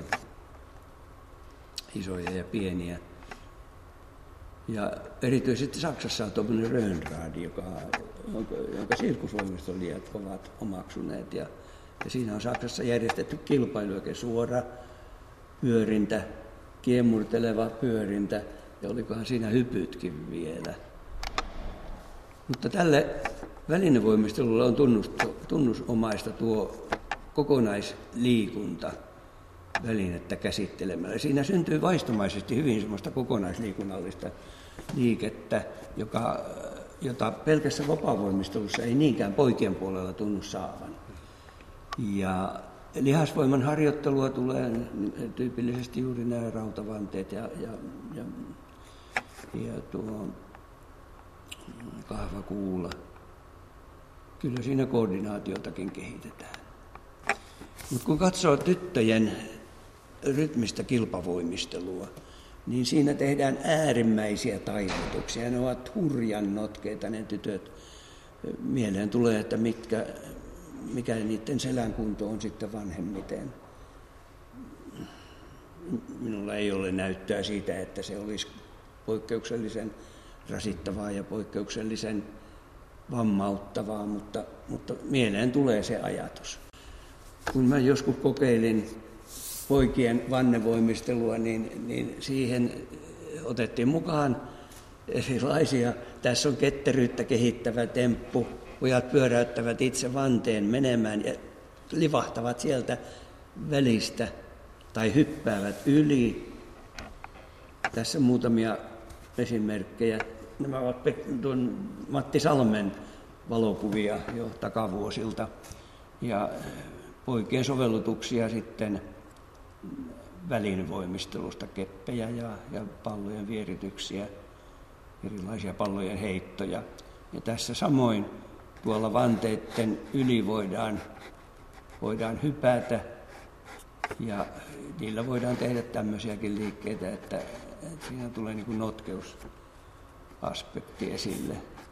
isoja ja pieniä. Ja erityisesti Saksassa on tuollainen Röhnrad, jonka sirkusvoimistolijat ovat omaksuneet. Ja siinä on Saksassa järjestetty kilpailu, oikein suora pyörintä, kiemurteleva pyörintä, ja olikohan siinä hypytkin vielä. Mutta tälle välinevoimistelulle on tunnusomaista tuo kokonaisliikunta välinettä käsittelemällä. Siinä syntyy vaistomaisesti hyvin semmoista kokonaisliikunnallista liikettä, jota pelkässä vapaavoimistelussa ei niinkään poikien puolella tunnu saavan. Ja lihasvoiman harjoittelua tulee tyypillisesti juuri nämä rautavanteet ja tuo kahvakuula. Kyllä siinä koordinaatiotakin kehitetään. Mutta kun katsoo tyttöjen rytmistä kilpavoimistelua, niin siinä tehdään äärimmäisiä tainnutuksia. Ne ovat hurjan notkeita ne tytöt. Mieleen tulee, että mikä niiden selän kunto on sitten vanhemmiten. Minulla ei ole näyttöä siitä, että se olisi poikkeuksellisen rasittavaa ja poikkeuksellisen vammauttavaa, mutta mieleen tulee se ajatus. Kun mä joskus kokeilin poikien vannevoimistelua, niin siihen otettiin mukaan erilaisia. Tässä on ketteryyttä kehittävä temppu. Pojat pyöräyttävät itse vanteen menemään ja livahtavat sieltä välistä tai hyppäävät yli. Tässä muutamia esimerkkejä. Nämä ovat tuon Matti Salmen valokuvia jo takavuosilta. Ja poikien sovellutuksia sitten välinevoimistelusta, keppejä ja pallojen vierityksiä, erilaisia pallojen heittoja. Ja tässä samoin tuolla vanteiden yli voidaan hypätä ja niillä voidaan tehdä tämmöisiäkin liikkeitä, että siinä tulee niin kuin notkeusaspekti esille.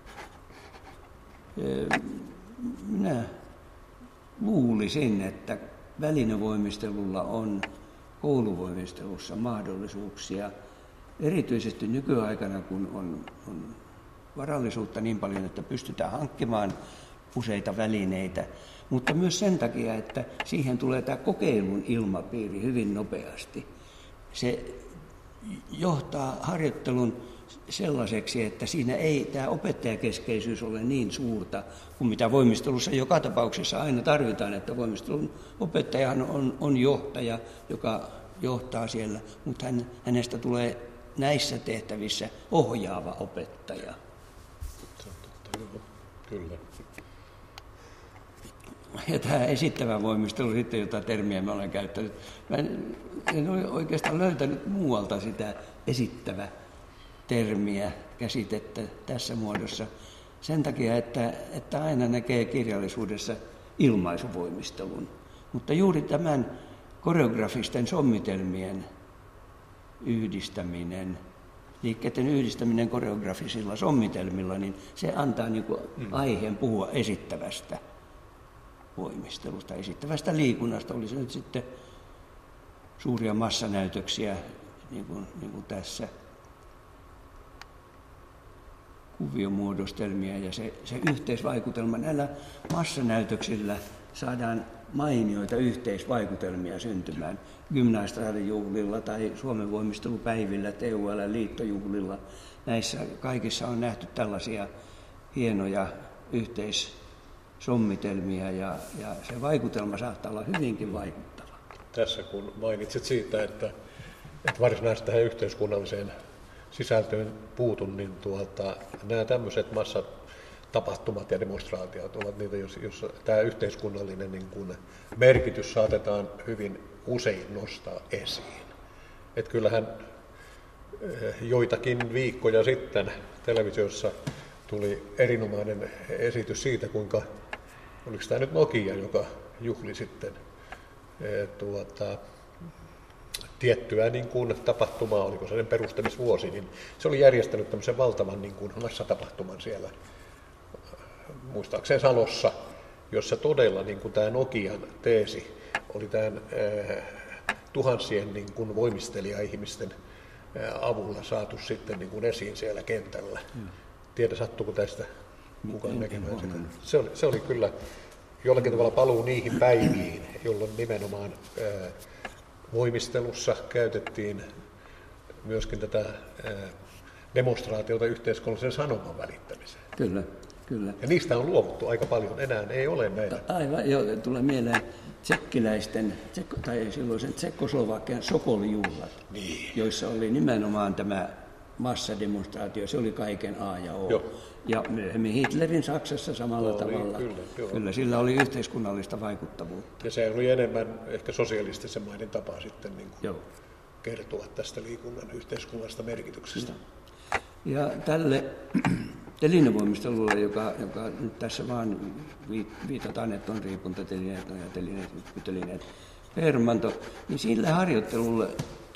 Minä luulisin, että välinevoimistelulla on kouluvoimistelussa mahdollisuuksia, erityisesti nykyaikana, kun on varallisuutta niin paljon, että pystytään hankkimaan useita välineitä, mutta myös sen takia, että siihen tulee tämä kokeilun ilmapiiri hyvin nopeasti. Se johtaa harjoittelun sellaiseksi, että siinä ei tämä opettajakeskeisyys ole niin suurta kuin mitä voimistelussa joka tapauksessa aina tarvitaan, että voimistelun opettajahan on johtaja, joka johtaa siellä, mutta hänestä tulee näissä tehtävissä ohjaava opettaja. Kyllä. Ja tämä esittävä voimistelu sitten, jota termiä mä olen käyttänyt, mä en ole oikeastaan löytänyt muualta sitä esittävä termiä, käsitettä tässä muodossa sen takia, että aina näkee kirjallisuudessa ilmaisuvoimistelun. Mutta juuri tämän koreografisten sommitelmien yhdistäminen, liikkeiden yhdistäminen koreografisilla sommitelmilla, niin se antaa niin kuin aiheen puhua esittävästä voimistelusta, esittävästä liikunnasta. Oli se nyt sitten suuria massanäytöksiä, niin kuin tässä, kuviomuodostelmia ja se yhteisvaikutelma näillä massanäytöksillä saadaan mainioita yhteisvaikutelmia syntymään gymnastraadijuhlilla tai Suomen voimistelupäivillä, TUL-liittojuhlilla. Näissä kaikissa on nähty tällaisia hienoja yhteissommitelmia ja se vaikutelma saattaa olla hyvinkin vaikuttava. Tässä kun mainitsit siitä, että varsinaisesti tähän yhteiskunnalliseen sisältöön puutun, niin nämä tämmöiset massatapahtumat ja demonstraatiot ovat niitä, joissa tämä yhteiskunnallinen niin kuin merkitys saatetaan hyvin usein nostaa esiin. Että kyllähän joitakin viikkoja sitten televisiossa tuli erinomainen esitys siitä, kuinka, oliko tämä nyt Nokia, joka juhli sitten tiettyä niin kuin tapahtumaa, oliko se sen perustamisvuosi, niin se oli järjestänyt tämmöisen valtavan niin kuin massatapahtuman siellä, muistaakseni Salossa, jossa todella niin kuin tämä Nokian teesi oli tämän tuhansien niin kuin voimistelija-ihmisten avulla saatu sitten niin kuin esiin siellä kentällä. Tiedä, sattuuko tästä kukaan näkemään sitä. Se oli kyllä jollakin tavalla paluu niihin päiviin, jolloin nimenomaan voimistelussa käytettiin myöskin tätä demonstraatiota yhteiskunnallisen sanoman välittämiseen. Kyllä. Ja niistä on luovuttu aika paljon, enää ei ole näitä. Aivan, jo tulee mieleen tsekkiläisten, tai silloisen Tsekkoslovakian Sokolijuhlat, joissa oli nimenomaan tämä massademonstraatio, se oli kaiken A ja O. Joo. Ja myöhemmin Hitlerin Saksassa samalla tavalla. Kyllä, sillä oli yhteiskunnallista vaikuttavuutta. Ja se oli enemmän ehkä sosialistisen maiden tapa sitten niin kuin kertoa tästä liikunnan yhteiskunnallisesta merkityksestä. Ja tälle telinevoimistelulle, joka nyt tässä vaan viitataan, että on riipuntatelineet, nojatelineet, hyppytelineet, permanto, niin sillä harjoittelulle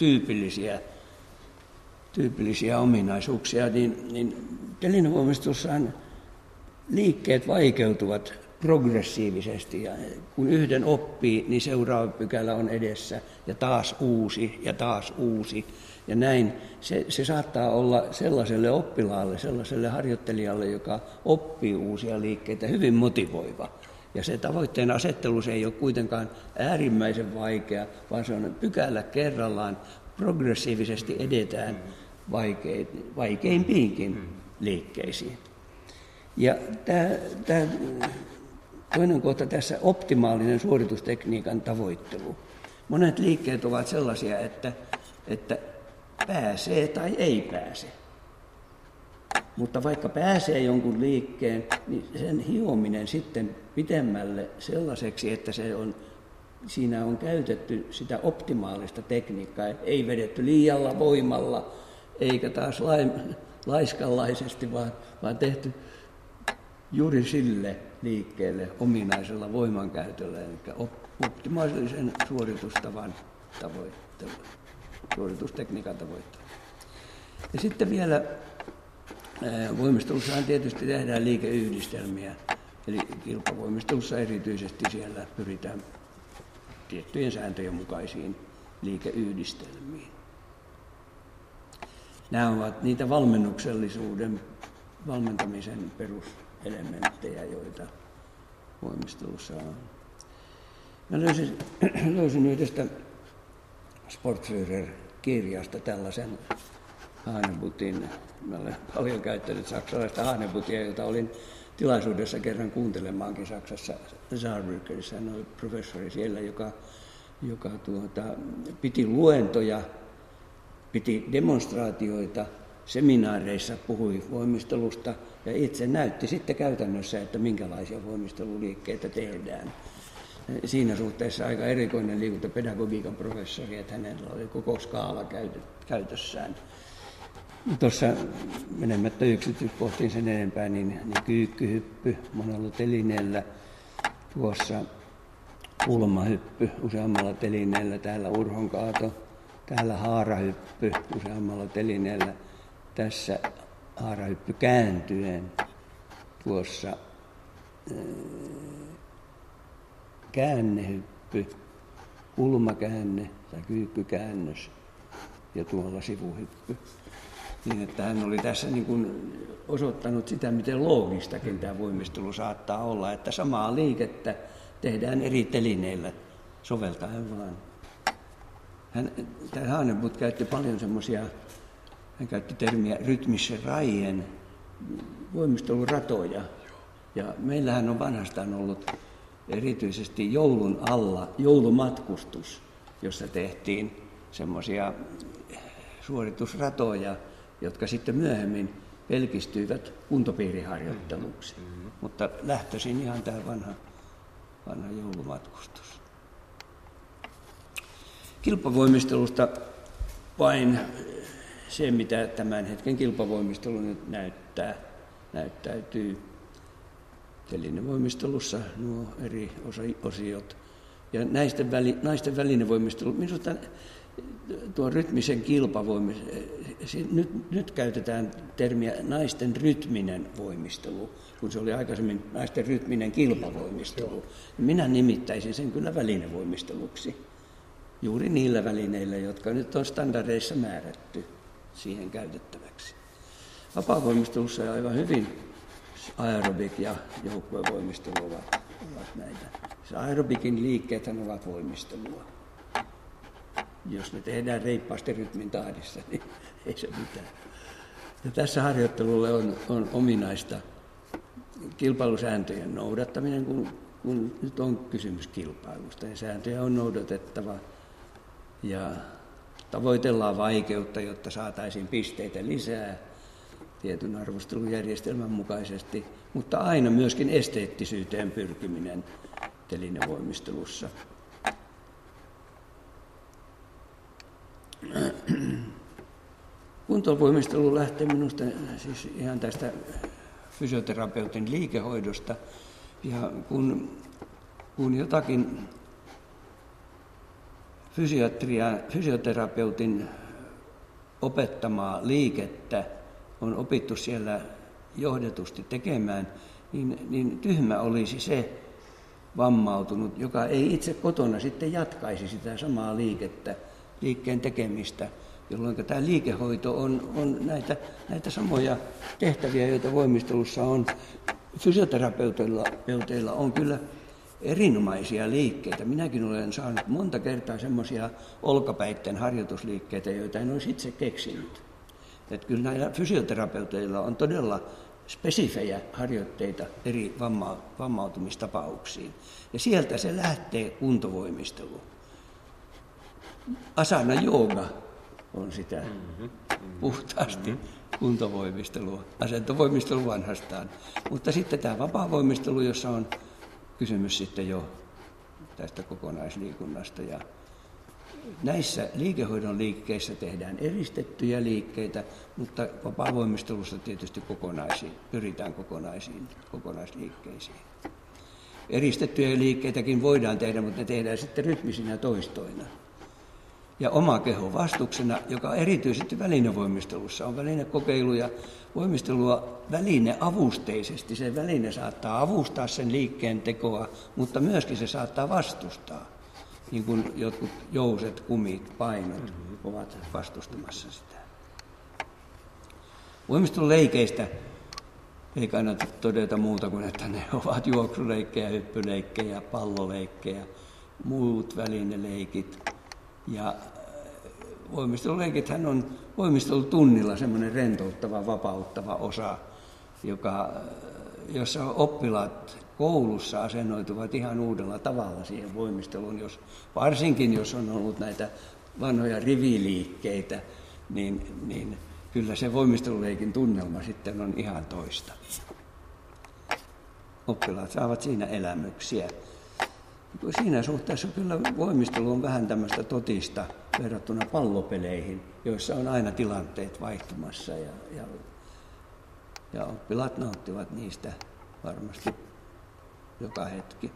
tyypillisiä ominaisuuksia, niin telinevoimistelussahan liikkeet vaikeutuvat progressiivisesti, ja kun yhden oppii, niin seuraava pykälä on edessä, ja taas uusi, ja taas uusi. Ja näin se saattaa olla sellaiselle oppilaalle, sellaiselle harjoittelijalle, joka oppii uusia liikkeitä, hyvin motivoiva. Ja se tavoitteen asettelu se ei ole kuitenkaan äärimmäisen vaikea, vaan se on pykälä kerrallaan, progressiivisesti edetään vaikeimpiinkin liikkeisiin. Ja tämä toinen kohta tässä, optimaalinen suoritustekniikan tavoittelu. Monet liikkeet ovat sellaisia, että pääsee tai ei pääse. Mutta vaikka pääsee jonkun liikkeen, niin sen hiominen sitten pitemmälle sellaiseksi, että siinä on käytetty sitä optimaalista tekniikkaa, ei vedetty liialla voimalla, eikä taas laiskanlaisesti, vaan tehty juuri sille liikkeelle ominaisella voimankäytöllä, eli optimaalisen suoritustavan tavoittelu, suoritustekniikan tavoittelu. Ja sitten vielä voimistelussahan tietysti tehdään liikeyhdistelmiä, eli kilpavoimistelussa erityisesti siellä pyritään tiettyjen sääntöjen mukaisiin liikeyhdistelmiin. Nämä ovat niitä valmentamisen peruselementtejä, joita voimistelussa on. Mä löysin yhdestä Sportführer-kirjasta tällaisen Hanebutin. Mä olen paljon käyttänyt saksalaista Hanebutia, jota olin tilaisuudessa kerran kuuntelemaankin Saksassa Saarbrückenissä. Hän oli professori siellä, joka piti luentoja, piti demonstraatioita, seminaareissa puhui voimistelusta ja itse näytti sitten käytännössä, että minkälaisia voimisteluliikkeitä tehdään. Siinä suhteessa aika erikoinen liikuntapedagogiikan professori, että hänellä oli koko skaala käytössään. Tuossa menemättä yksityiskohtiin sen enempää, niin kyykkyhyppy monella telineellä, tuossa kulmahyppy useammalla telineellä, täällä urhonkaato, täällä haarahyppy useammalla telineellä, tässä haarahyppy kääntyen, tuossa käännehyppy, kulmakäänne tai kyykkykäännös ja tuolla sivuhyppy. Niin, että hän oli tässä niin kuin osoittanut sitä, miten loogistakin tämä voimistelu saattaa olla, että samaa liikettä tehdään eri telineillä soveltaen vaan. Tämä Hanebutt käytti paljon semmoisia, hän käytti termiä rytmische-Reihen, voimisteluratoja. Ja meillähän on vanhastaan ollut erityisesti joulun alla joulumatkustus, jossa tehtiin semmoisia suoritusratoja, jotka sitten myöhemmin pelkistyivät kuntopiiriharjoitteluksi. Mutta lähtöisin ihan tämä vanha joulumatkustus. Kilpavoimistelusta vain se, mitä tämän hetken kilpavoimistelu nyt näyttäytyy. Telinevoimistelussa nuo eri osiot. Ja naisten välinen voimistelu, minusta tuo rytmisen nyt käytetään termiä naisten rytminen voimistelu, kun se oli aikaisemmin naisten rytminen kilpavoimistelu. Minä nimittäisin sen kyllä välinevoimisteluksi, juuri niillä välineillä, jotka nyt on standardeissa määrätty siihen käytettäväksi. Vapaavoimistelussa on aivan hyvin aerobik ja joukkuevoimistelu ovat näitä. Se aerobikin liikkeethän ovat voimistelua. Jos ne tehdään reippaasti rytmin tahdissa, niin ei se mitään. Ja tässä harjoittelulle on ominaista kilpailusääntöjen noudattaminen, kun nyt on kysymys kilpailusta. Ja sääntöjä on noudatettava ja tavoitellaan vaikeutta, jotta saataisiin pisteitä lisää tietyn arvostelujärjestelmän mukaisesti, mutta aina myöskin esteettisyyteen pyrkiminen telinevoimistelussa. Kuntovoimistelu lähtee minusta siis ihan tästä fysioterapeutin liikehoidosta. Ja kun jotakin fysioterapeutin opettamaa liikettä on opittu siellä johdetusti tekemään, niin tyhmä olisi se vammautunut, joka ei itse kotona sitten jatkaisi sitä samaa liikkeen tekemistä, jolloin tämä liikehoito on näitä samoja tehtäviä, joita voimistelussa on. Fysioterapeuteilla on kyllä erinomaisia liikkeitä. Minäkin olen saanut monta kertaa semmoisia olkapäitten harjoitusliikkeitä, joita en olisi itse keksinyt. Että kyllä näillä fysioterapeuteilla on todella spesifejä harjoitteita eri vammautumistapauksiin. Ja sieltä se lähtee kuntovoimistelu. Asana jooga on sitä puhtaasti kuntovoimistelua, asentovoimistelu vanhastaan. Mutta sitten tämä vapaavoimistelu, jossa on kysymys sitten jo tästä kokonaisliikunnasta. Ja näissä liikehoidon liikkeissä tehdään eristettyjä liikkeitä, mutta vapaavoimistelussa tietysti pyritään kokonaisliikkeisiin. Eristettyjä liikkeitäkin voidaan tehdä, mutta ne tehdään sitten rytmisinä toistoina. Ja oma keho vastuksena, joka erityisesti välinevoimistelussa on välinekokeilu ja voimistelua välineavusteisesti. Se väline saattaa avustaa sen liikkeen tekoa, mutta myöskin se saattaa vastustaa. Niin kuin jotkut jouset, kumit, painot ovat vastustamassa sitä. Voimisteluleikeistä ei kannata todeta muuta kuin, että ne ovat juoksuleikkejä, hyppyleikkejä, palloleikkejä, muut välineleikit. Ja voimisteluleikithän on voimistelutunnilla semmoinen rentouttava, vapauttava osa, jossa oppilaat koulussa asennoituvat ihan uudella tavalla siihen voimisteluun. Varsinkin jos on ollut näitä vanhoja riviliikkeitä, niin kyllä se voimisteluleikin tunnelma sitten on ihan toista. Oppilaat saavat siinä elämyksiä. Siinä suhteessa kyllä voimistelu on vähän tämmöistä totista verrattuna pallopeleihin, joissa on aina tilanteet vaihtumassa ja oppilaat nauttivat niistä varmasti joka hetki.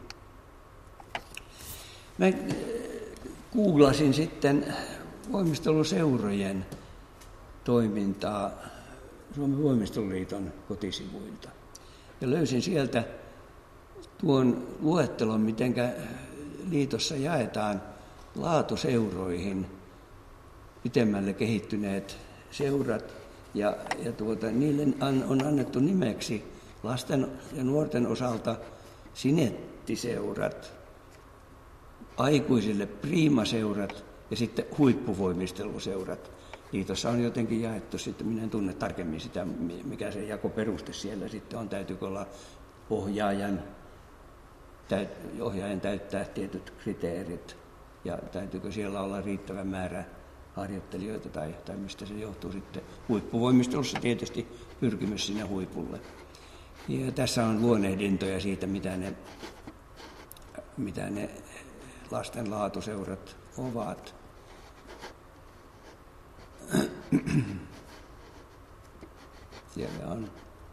Mä googlasin sitten voimisteluseurojen toimintaa Suomen voimisteluliiton kotisivuilta ja löysin sieltä tuon luettelon, mitenkä liitossa jaetaan laatuseuroihin pitemmälle kehittyneet seurat ja niille on annettu nimeksi lasten ja nuorten osalta sinettiseurat, aikuisille priimaseurat ja sitten huippuvoimisteluseurat. Liitossa on jotenkin jaettu, sitten minä en tunne tarkemmin sitä, mikä se jakoperuste siellä sitten on. Täytyykö olla ohjaajan täyttää tietyt kriteerit ja täytyykö siellä olla riittävä määrä harjoittelijoita tai mistä se johtuu sitten. Huippuvoimistelussa tietysti pyrkimys sinne huipulle. Ja tässä on luonnehdintoja siitä, mitä ne lasten laatuseurat ovat. Siellä on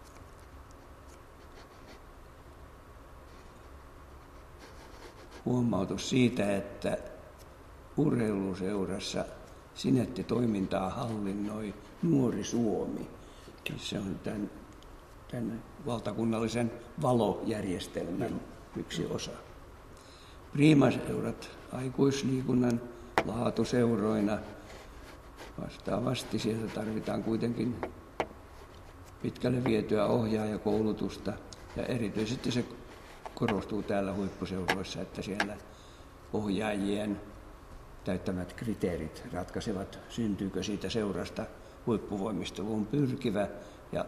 huomautus siitä, että urheiluseurassa sinettitoimintaa hallinnoi Nuori Suomi. Se on tämän valtakunnallisen valojärjestelmän yksi osa. Priimaseurat aikuisliikunnan laatuseuroina. Vastaavasti sieltä tarvitaan kuitenkin pitkälle vietyä ohjaajakoulutusta ja erityisesti se korostuu täällä huippuseuroissa, että siellä ohjaajien täyttämät kriteerit ratkaisevat, syntyykö siitä seurasta huippuvoimisteluun pyrkivä ja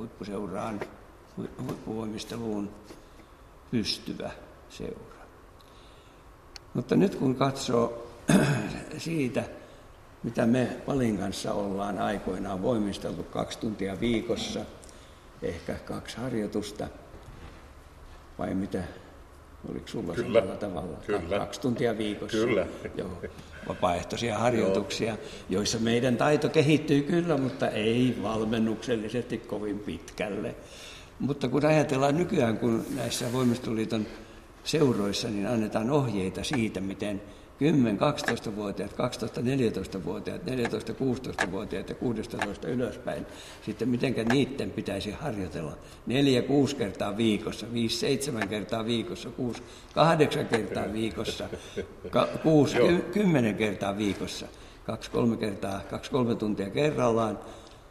huippuvoimisteluun pystyvä seura. Mutta nyt kun katsoo siitä, mitä me Valin kanssa ollaan aikoinaan voimisteltu 2 tuntia viikossa, ehkä 2 harjoitusta, vai mitä, oliko sulla samalla tavalla? Kyllä. 2 tuntia viikossa. Kyllä. Joo, vapaaehtoisia harjoituksia, joissa meidän taito kehittyy kyllä, mutta ei valmennuksellisesti kovin pitkälle. Mutta kun ajatellaan nykyään, kun näissä Voimisteluliiton seuroissa, niin annetaan ohjeita siitä, miten 10-12-vuotiaat, 12-14-vuotiaat, 14-16-vuotiaat ja 16 ylöspäin, sitten mitenkä niiden pitäisi harjoitella 4-6 kertaa viikossa, 5-7 kertaa viikossa, 6-8 kertaa viikossa, 6-10 kertaa viikossa, 2-3 tuntia kerrallaan,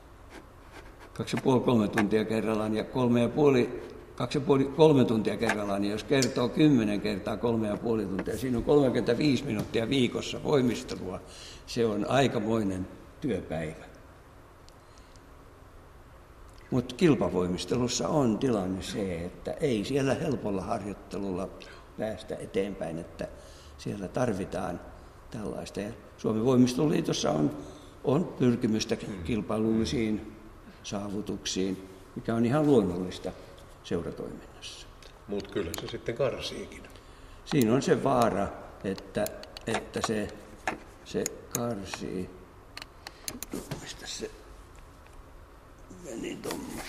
2,5-3 tuntia kerrallaan ja 2,5-3 tuntia kerrallaan, niin jos kertoo 10 kertaa 3,5 tuntia, siinä on 35 minuuttia viikossa voimistelua. Se on aikamoinen työpäivä. Mutta kilpavoimistelussa on tilanne se, että ei siellä helpolla harjoittelulla päästä eteenpäin, että siellä tarvitaan tällaista. Ja Suomen Voimisteluliitossa on pyrkimystä kilpailullisiin saavutuksiin, mikä on ihan luonnollista seuratoiminnassa. Mutta kyllä se sitten karsiikin. Siinä on se vaara, että se karsii. Mistä se meni tuommoisen?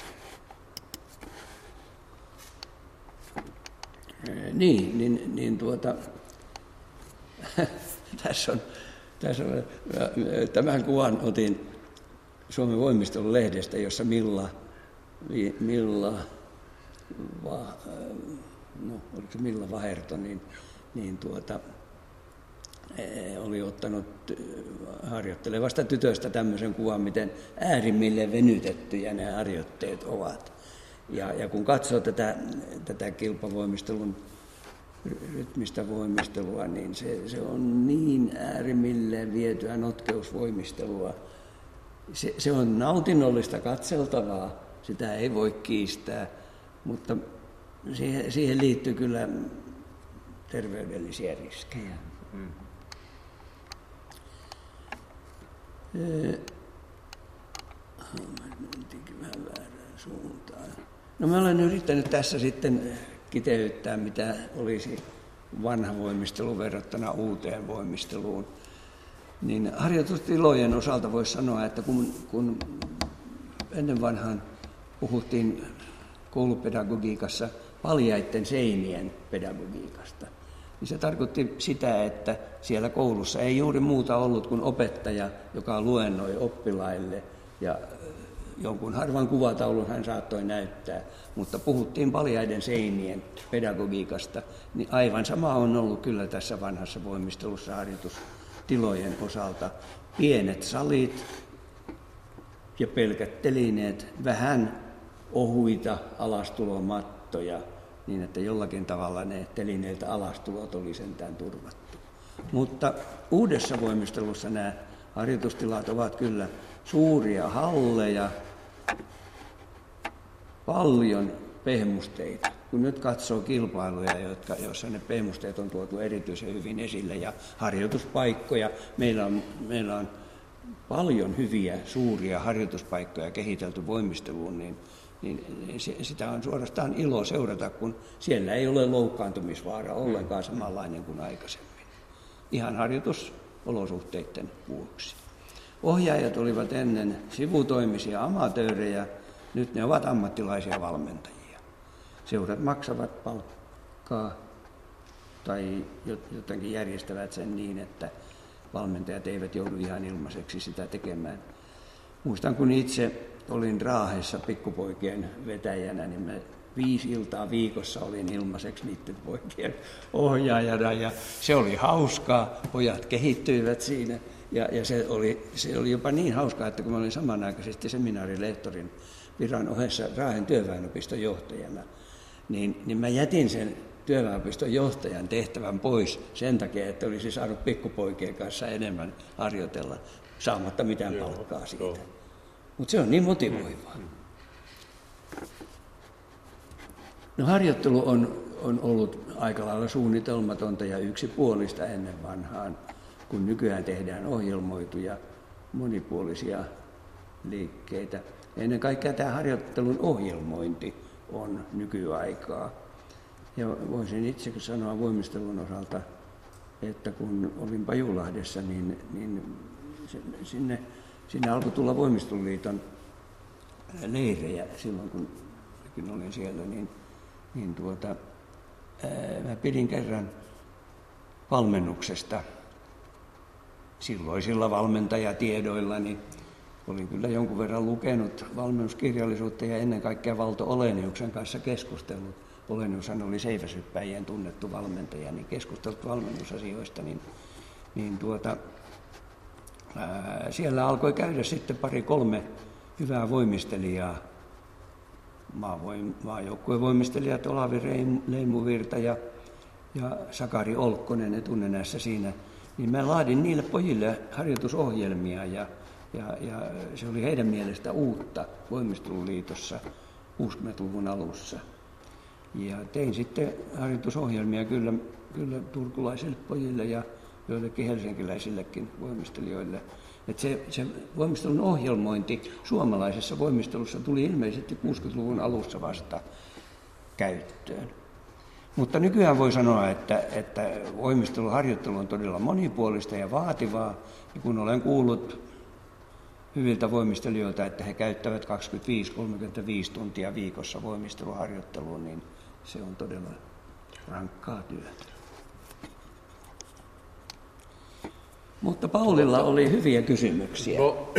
Tässä on, tämän kuvan otin Suomen Voimistelulehdestä, jossa Milla Vaherto oli ottanut harjoittelevasta tytöstä tämmöisen kuvan, miten äärimmilleen venytettyjä ne harjoitteet ovat. Ja kun katsoo tätä kilpavoimistelun rytmistä voimistelua, niin se on niin äärimmilleen vietyä notkeusvoimistelua. Se on nautinnollista katseltavaa, sitä ei voi kiistää, mutta siihen liittyy kyllä terveydellisiä riskejä. Mentiinkin vähän väärään suuntaan. No mä olen yrittänyt tässä sitten kiteyttää, mitä olisi vanha voimistelu verrattuna uuteen voimisteluun. Niin harjoitustilojen osalta voisi sanoa, että kun ennen vanhaan puhuttiin koulupedagogiikassa paljaiden seinien pedagogiikasta, niin se tarkoitti sitä, että siellä koulussa ei juuri muuta ollut kuin opettaja, joka luennoi oppilaille ja jonkun harvan kuvataulun hän saattoi näyttää, mutta puhuttiin paljaiden seinien pedagogiikasta, niin aivan sama on ollut kyllä tässä vanhassa voimistelussa harjoitustilojen osalta. Pienet salit ja pelkät telineet, vähän ohuita alastulomattoja, niin että jollakin tavalla ne telineiltä alastulot oli sentään turvattu. Mutta uudessa voimistelussa nämä harjoitustilat ovat kyllä suuria halleja, paljon pehmusteita. Kun nyt katsoo kilpailuja, joissa ne pehmusteet on tuotu erityisen hyvin esille ja harjoituspaikkoja, meillä on paljon hyviä suuria harjoituspaikkoja kehitelty voimisteluun, niin sitä on suorastaan ilo seurata, kun siellä ei ole loukkaantumisvaara ollenkaan samanlainen kuin aikaisemmin. Ihan harjoitusolosuhteiden vuoksi. Ohjaajat olivat ennen sivutoimisia amatöörejä, nyt ne ovat ammattilaisia valmentajia. Seurat maksavat palkkaa tai jotenkin järjestävät sen niin, että valmentajat eivät joudu ihan ilmaiseksi sitä tekemään. Muistan, kun itse olin Raahessa pikkupoikien vetäjänä, niin mä 5 iltaa viikossa olin ilmaiseksi niiden poikien ohjaajana ja se oli hauskaa. Pojat kehittyivät siinä ja se oli jopa niin hauskaa, että kun mä olin samanaikaisesti seminaarilehtorin viran ohessa Raahen työväenopiston johtajana, niin mä jätin sen työväenopiston johtajan tehtävän pois sen takia, että olisi saanut pikkupoikien kanssa enemmän harjoitella saamatta mitään palkkaa siitä. Mutta se on niin motivoivaa. No, harjoittelu on ollut aika lailla suunnitelmatonta ja yksipuolista ennen vanhaan, kun nykyään tehdään ohjelmoituja monipuolisia liikkeitä. Ennen kaikkea tämä harjoittelun ohjelmointi on nykyaikaa. Ja voisin itsekin sanoa voimistelun osalta, että kun olin Pajulahdessa, niin sinne alkoi tulla Voimisteluliiton leirejä silloin, kun olin siellä, mä pidin kerran valmennuksesta silloisilla valmentajatiedoillani. Olin kyllä jonkun verran lukenut valmennuskirjallisuutta ja ennen kaikkea Valto Oleniuksen kanssa keskustellut. Oleniushan oli seiväshyppäjien tunnettu valmentaja, niin keskustelut valmennusasioista, siellä alkoi käydä sitten 2-3 hyvää voimistelijaa. Maajoukkuevoimistelijat Olavi Leimuvirta ja Sakari Olkkonen etunenässä siinä. Niin mä laadin niille pojille harjoitusohjelmia ja se oli heidän mielestä uutta Voimisteluliitossa 60-luvun alussa. Ja tein sitten harjoitusohjelmia kyllä turkulaisille pojille ja joillekin helsinkiläisillekin voimistelijoille. Että se voimistelun ohjelmointi suomalaisessa voimistelussa tuli ilmeisesti 60-luvun alussa vasta käyttöön. Mutta nykyään voi sanoa, että voimisteluharjoittelu on todella monipuolista ja vaativaa. Ja kun olen kuullut hyviltä voimistelijoilta, että he käyttävät 25-35 tuntia viikossa voimisteluharjoitteluun, niin se on todella rankkaa työtä. Mutta Paulilla oli hyviä kysymyksiä. No,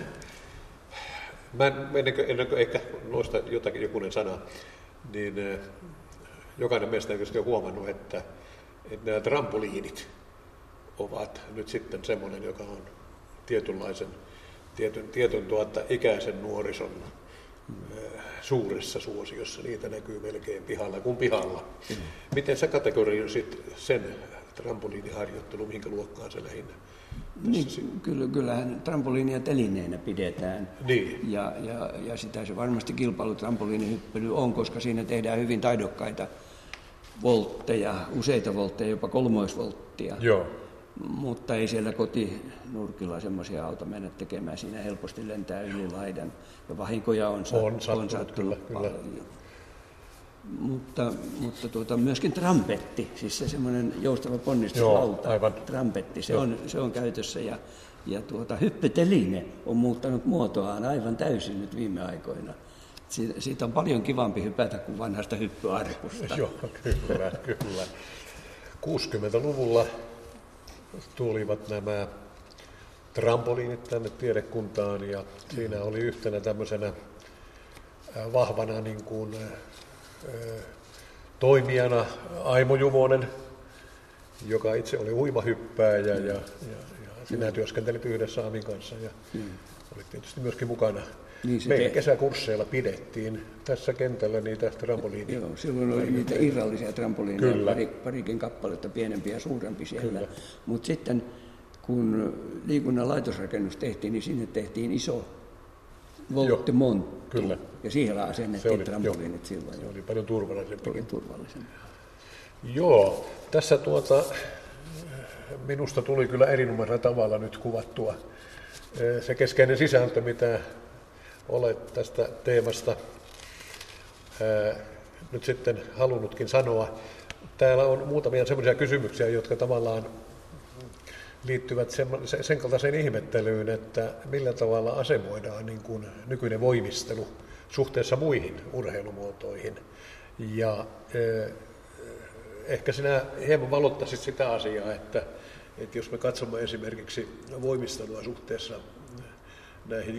ennen kuin ehkä noista jokunen sana, niin jokainen meistä on huomannut, että nämä trampoliinit ovat nyt sitten semmoinen, joka on tietyn ikäisen nuorison suuressa suosiossa. Niitä näkyy melkein pihalla kuin pihalla. Miten sä kategorisoit sen trampoliiniharjoittelu, mihinkä luokkaan se lähinnä? Niin, kyllähän trampoliinia telineenä pidetään. Niin. Ja sitä se varmasti kilpailutrampoliinihyppely on, koska siinä tehdään hyvin taidokkaita voltteja, useita voltteja, jopa 3-volttia. Joo. Mutta ei siellä kotinurkilla semmoisia auta mennä tekemään. Siinä helposti lentää yli laidan ja vahinkoja on sattunut paljon. Mutta myöskin trampetti, siis se semmoinen joustava ponnistuslauta, trampetti, se on käytössä ja hyppyteline on muuttanut muotoaan aivan täysin nyt viime aikoina. Siitä on paljon kivampi hypätä kuin vanhasta hyppyarkusta. Joo, kyllä. 60-luvulla tulivat nämä trampoliinit tänne tiedekuntaan ja siinä oli yhtenä tämmöisenä vahvana niin kuin toimijana Aimo Juvonen, joka itse oli uimahyppääjä ja sinä työskentelit yhdessä Amin kanssa ja olit tietysti myöskin mukana Niin meidän kesäkursseilla pidettiin tässä kentällä niitä trampoliineja. Joo, silloin oli niitä irrallisia trampoliineja, parikin kappaletta, pienempiä ja suurempi siellä. Mutta sitten kun liikunnan laitosrakennus tehtiin, niin sinne tehtiin iso volttemonttu. Ja siihen asennettiin trampoliinit silloin. Se oli paljon turvallisempi. Joo, tässä minusta tuli kyllä erinomaisella tavalla nyt kuvattua se keskeinen sisältö, mitä olet tästä teemasta nyt sitten halunnutkin sanoa. Täällä on muutamia sellaisia kysymyksiä, jotka tavallaan liittyvät sen kaltaiseen ihmettelyyn, että millä tavalla asemoidaan niin kuin nykyinen voimistelu suhteessa muihin urheilumuotoihin. Ja ehkä sinä hieman valottaisit sitä asiaa, että jos me katsomme esimerkiksi voimistelua suhteessa näihin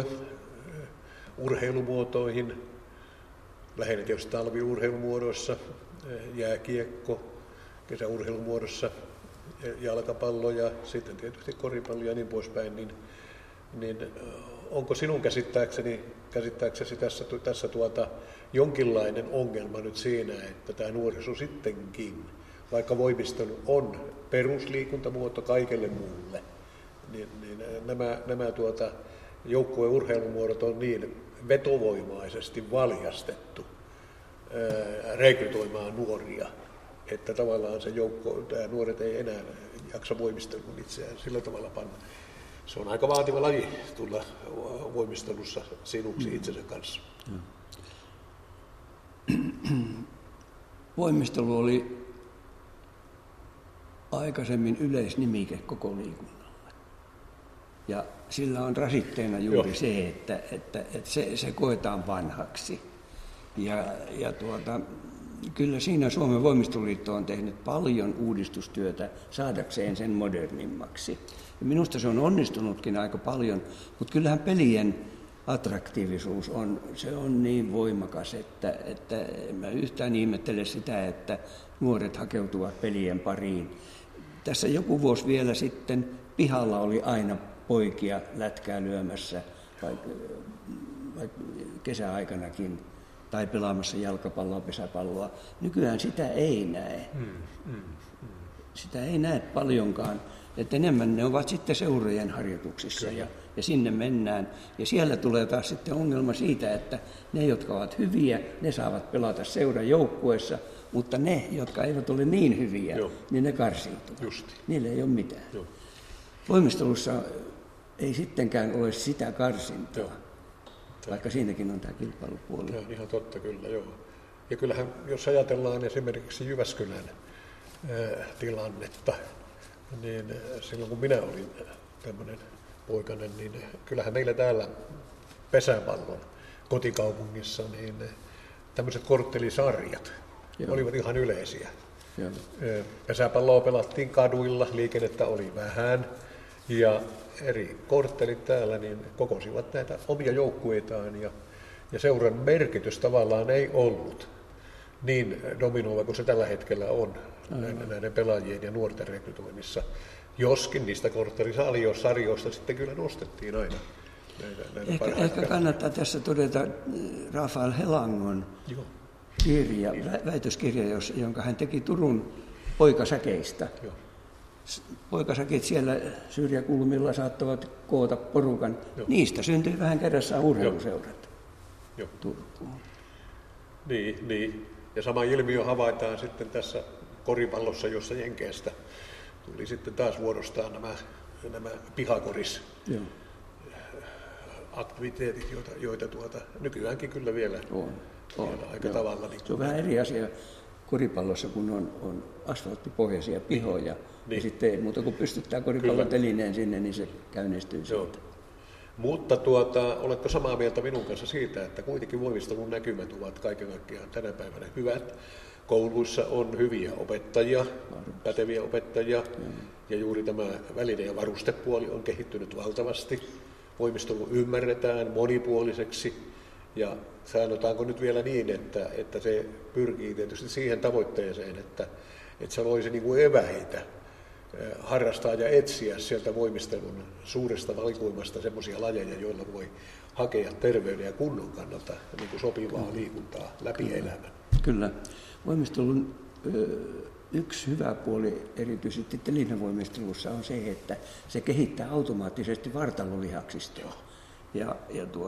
joukkueurheilumuotoihin, lähinnä tietysti talviurheilumuodoissa, jääkiekko, kesäurheilumuodossa, jalkapallo ja sitten tietysti koripallo ja niin poispäin, niin onko sinun käsittääksesi tässä jonkinlainen ongelma nyt siinä, että tämä nuoriso sittenkin, vaikka voimistelu on perusliikuntamuoto kaikelle muulle, niin nämä joukkueurheilumuodot on niin vetovoimaisesti valjastettu rekrytoimaan nuoria, että tavallaan se nuoret ei enää jaksa voimistelun itseään sillä tavalla panna. Se on aika vaativa laji tulla voimistelussa sinuksi itsensä kanssa. Voimistelu oli aikaisemmin yleisnimike koko liikunnalle. Ja sillä on rasitteena juuri se, että se koetaan vanhaksi. Kyllä siinä Suomen voimisteluliitto on tehnyt paljon uudistustyötä saadakseen sen modernimmaksi. Ja minusta se on onnistunutkin aika paljon, mutta kyllähän pelien attraktiivisuus on niin voimakas, että mä yhtään ihmettele sitä, että nuoret hakeutuvat pelien pariin. Tässä joku vuosi vielä sitten pihalla oli aina poikia lätkää lyömässä, vaikka kesäaikanakin, tai pelaamassa jalkapalloa, pesäpalloa. Nykyään sitä ei näe. Sitä ei näe paljonkaan. Että enemmän ne ovat sitten seurojen harjoituksissa ja sinne mennään. Ja siellä tulee taas sitten ongelma siitä, että ne, jotka ovat hyviä, ne saavat pelata seuran joukkueessa, mutta ne, jotka eivät ole niin hyviä, niin ne karsiutuvat. Niillä ei ole mitään. Voimistelussa ei sittenkään ole sitä karsintaa. Vaikka siinäkin on tämä kilpailupuoli. Tämä on ihan totta, kyllä, joo. Ja kyllähän, jos ajatellaan esimerkiksi Jyväskylän tilannetta, niin silloin kun minä olin tämmöinen poikainen, niin kyllähän meillä täällä pesäpallon kotikaupungissa, niin tämmöiset korttelisarjat olivat ihan yleisiä. Pesäpalloa pelattiin kaduilla, liikennettä oli vähän, ja eri korttelit täällä niin kokosivat näitä omia joukkueitaan ja seuran merkitys tavallaan ei ollut niin dominoiva kuin se tällä hetkellä on näiden pelaajien ja nuorten rekrytoinnissa. Joskin niistä korttelisarjoista sitten kyllä nostettiin aina näitä Ehkä kannattaa tässä todeta Rafael Helangon kirja, väitöskirja, jonka hän teki Turun poikasäkeistä. Poikasäkit siellä syrjäkulmilla saattavat koota porukan. Niistä syntyi vähän kerrassaan urheiluseurat Turkuun. Niin. Ja sama ilmiö havaitaan sitten tässä koripallossa, jossa Jenkeistä tuli sitten taas vuorostaan nämä pihakoris aktiviteetit, joita nykyäänkin kyllä vielä aika tavalla. Se on vähän eri asia koripallossa, kun on asfalttipohjaisia pihoja. Ja sitten ei muuta kuin pystyttää koripallon telineen sinne, niin se käynnistyy siitä. Mutta oletko samaa mieltä minun kanssa siitä, että kuitenkin voimistelun näkymät ovat kaiken kaikkiaan tänä päivänä hyvät? Kouluissa on hyviä opettajia, päteviä opettajia, ja juuri tämä väline- ja varustepuoli on kehittynyt valtavasti. Voimistelu ymmärretään monipuoliseksi, ja sanotaanko nyt vielä niin, että se pyrkii tietysti siihen tavoitteeseen, että se loisi niin kuin eväitä harrastaa ja etsiä sieltä voimistelun suuresta valikoimasta semmoisia lajeja, joilla voi hakea terveyden ja kunnon kannalta niin kuin sopivaa liikuntaa läpi elämän. Kyllä. Voimistelun yksi hyvä puoli erityisesti telinevoimistelussa on se, että se kehittää automaattisesti vartalolihaksistoa. Ja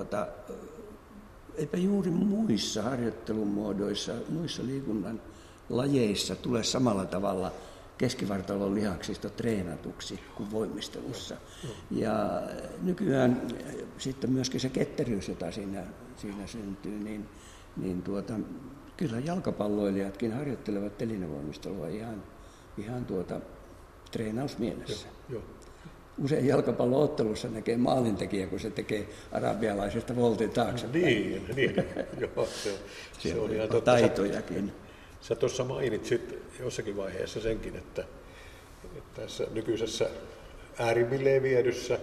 eipä juuri muissa harjoittelun muodoissa, muissa liikunnan lajeissa tule samalla tavalla keskivartalon lihaksisto treenatuksi kuin voimistelussa. Ja nykyään sitten myöskin se ketteryys, jota siinä syntyy, niin kyllä jalkapalloilijatkin harjoittelevat telinevoimistelua ihan treenausmielessä. Joo. Usein jalkapallo-ottelussa näkee maalintekijä, kun se tekee arabialaisesta voltin taakse. Niin. Joo, se on ihan totta. Taitojakin. Sä tuossa mainitsit jossakin vaiheessa senkin, että tässä nykyisessä äärimmilleen viedyssä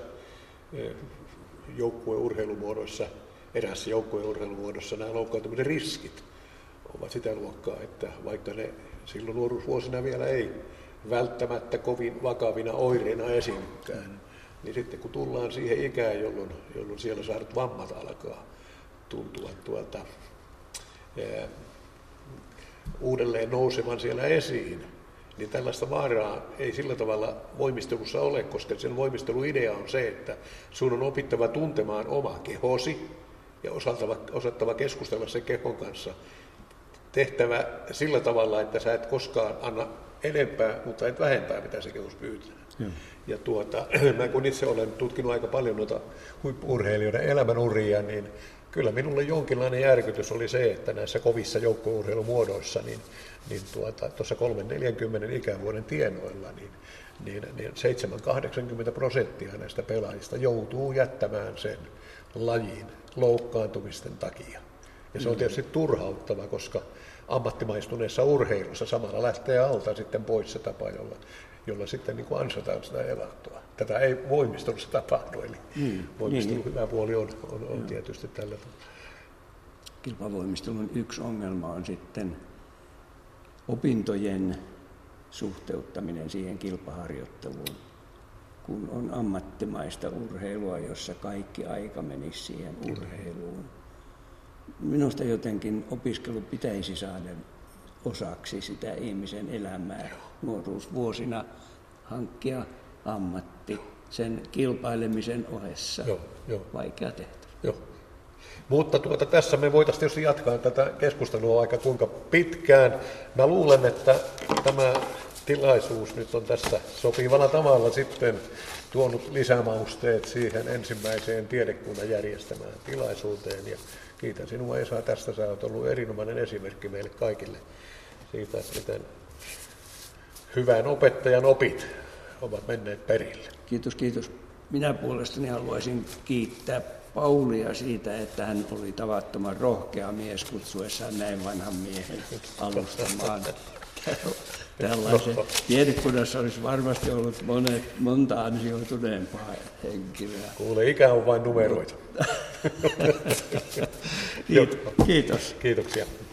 joukkueurheilumuodoissa, eräässä joukkueurheilumuodossa nämä loukkaantumisen riskit ovat sitä luokkaa, että vaikka ne silloin nuoruusvuosina vielä ei välttämättä kovin vakavina oireina esiinkään, niin sitten kun tullaan siihen ikään, jolloin siellä saadut vammat alkaa tuntua uudelleen nousevan siellä esiin, niin tällaista vaaraa ei sillä tavalla voimistelussa ole, koska sen voimisteluidea on se, että sun on opittava tuntemaan oma kehosi ja osattava keskustella sen kehon kanssa. Tehtävä sillä tavalla, että sä et koskaan anna enempää, mutta et vähempää, mitä se kehos pyytää. Ja mä kun itse olen tutkinut aika paljon noita huippu-urheilijoiden elämänuria, niin kyllä minulle jonkinlainen järkytys oli se, että näissä kovissa joukkueurheilumuodoissa, tuossa 3-40 ikävuoden tienoilla, niin 7-80% näistä pelaajista joutuu jättämään sen lajin loukkaantumisten takia. Ja se on tietysti turhauttava, koska ammattimaistuneessa urheilussa samalla lähtee alta sitten pois se tapa, jolla sitten niin kuin ansataan sitä elantoa. Tätä ei voimistelussa tapahdu, eli voimistelun hyvä puoli on tietysti tällä tavalla. Kilpavoimistelun yksi ongelma on sitten opintojen suhteuttaminen siihen kilpaharjoitteluun, kun on ammattimaista urheilua, jossa kaikki aika menisi siihen urheiluun. Minusta jotenkin opiskelu pitäisi saada osaksi sitä ihmisen elämää nuoruusvuosina, hankkia ammatti sen kilpailemisen ohessa. Joo. Vaikea tehtävä. Joo. Mutta tässä me voitaisiin tietysti jatkaa tätä keskustelua aika kuinka pitkään. Mä luulen, että tämä tilaisuus nyt on tässä sopivalla tavalla sitten tuonut lisämausteet siihen ensimmäiseen tiedekunnan järjestämään tilaisuuteen. Ja kiitän sinua, Esa, tästä. Sä olet ollut erinomainen esimerkki meille kaikille siitä, miten hyvän opettajan opit ovat menneet perille. Kiitos. Minä puolestani haluaisin kiittää Paulia siitä, että hän oli tavattoman rohkea mies kutsuessaan näin vanhan miehen alustamaan tällaisen. Tiedekunnassa olisi varmasti ollut monta ansioituneempaa henkilöä. Kuule, ikä on vain numeroita. Kiitos. Kiitoksia.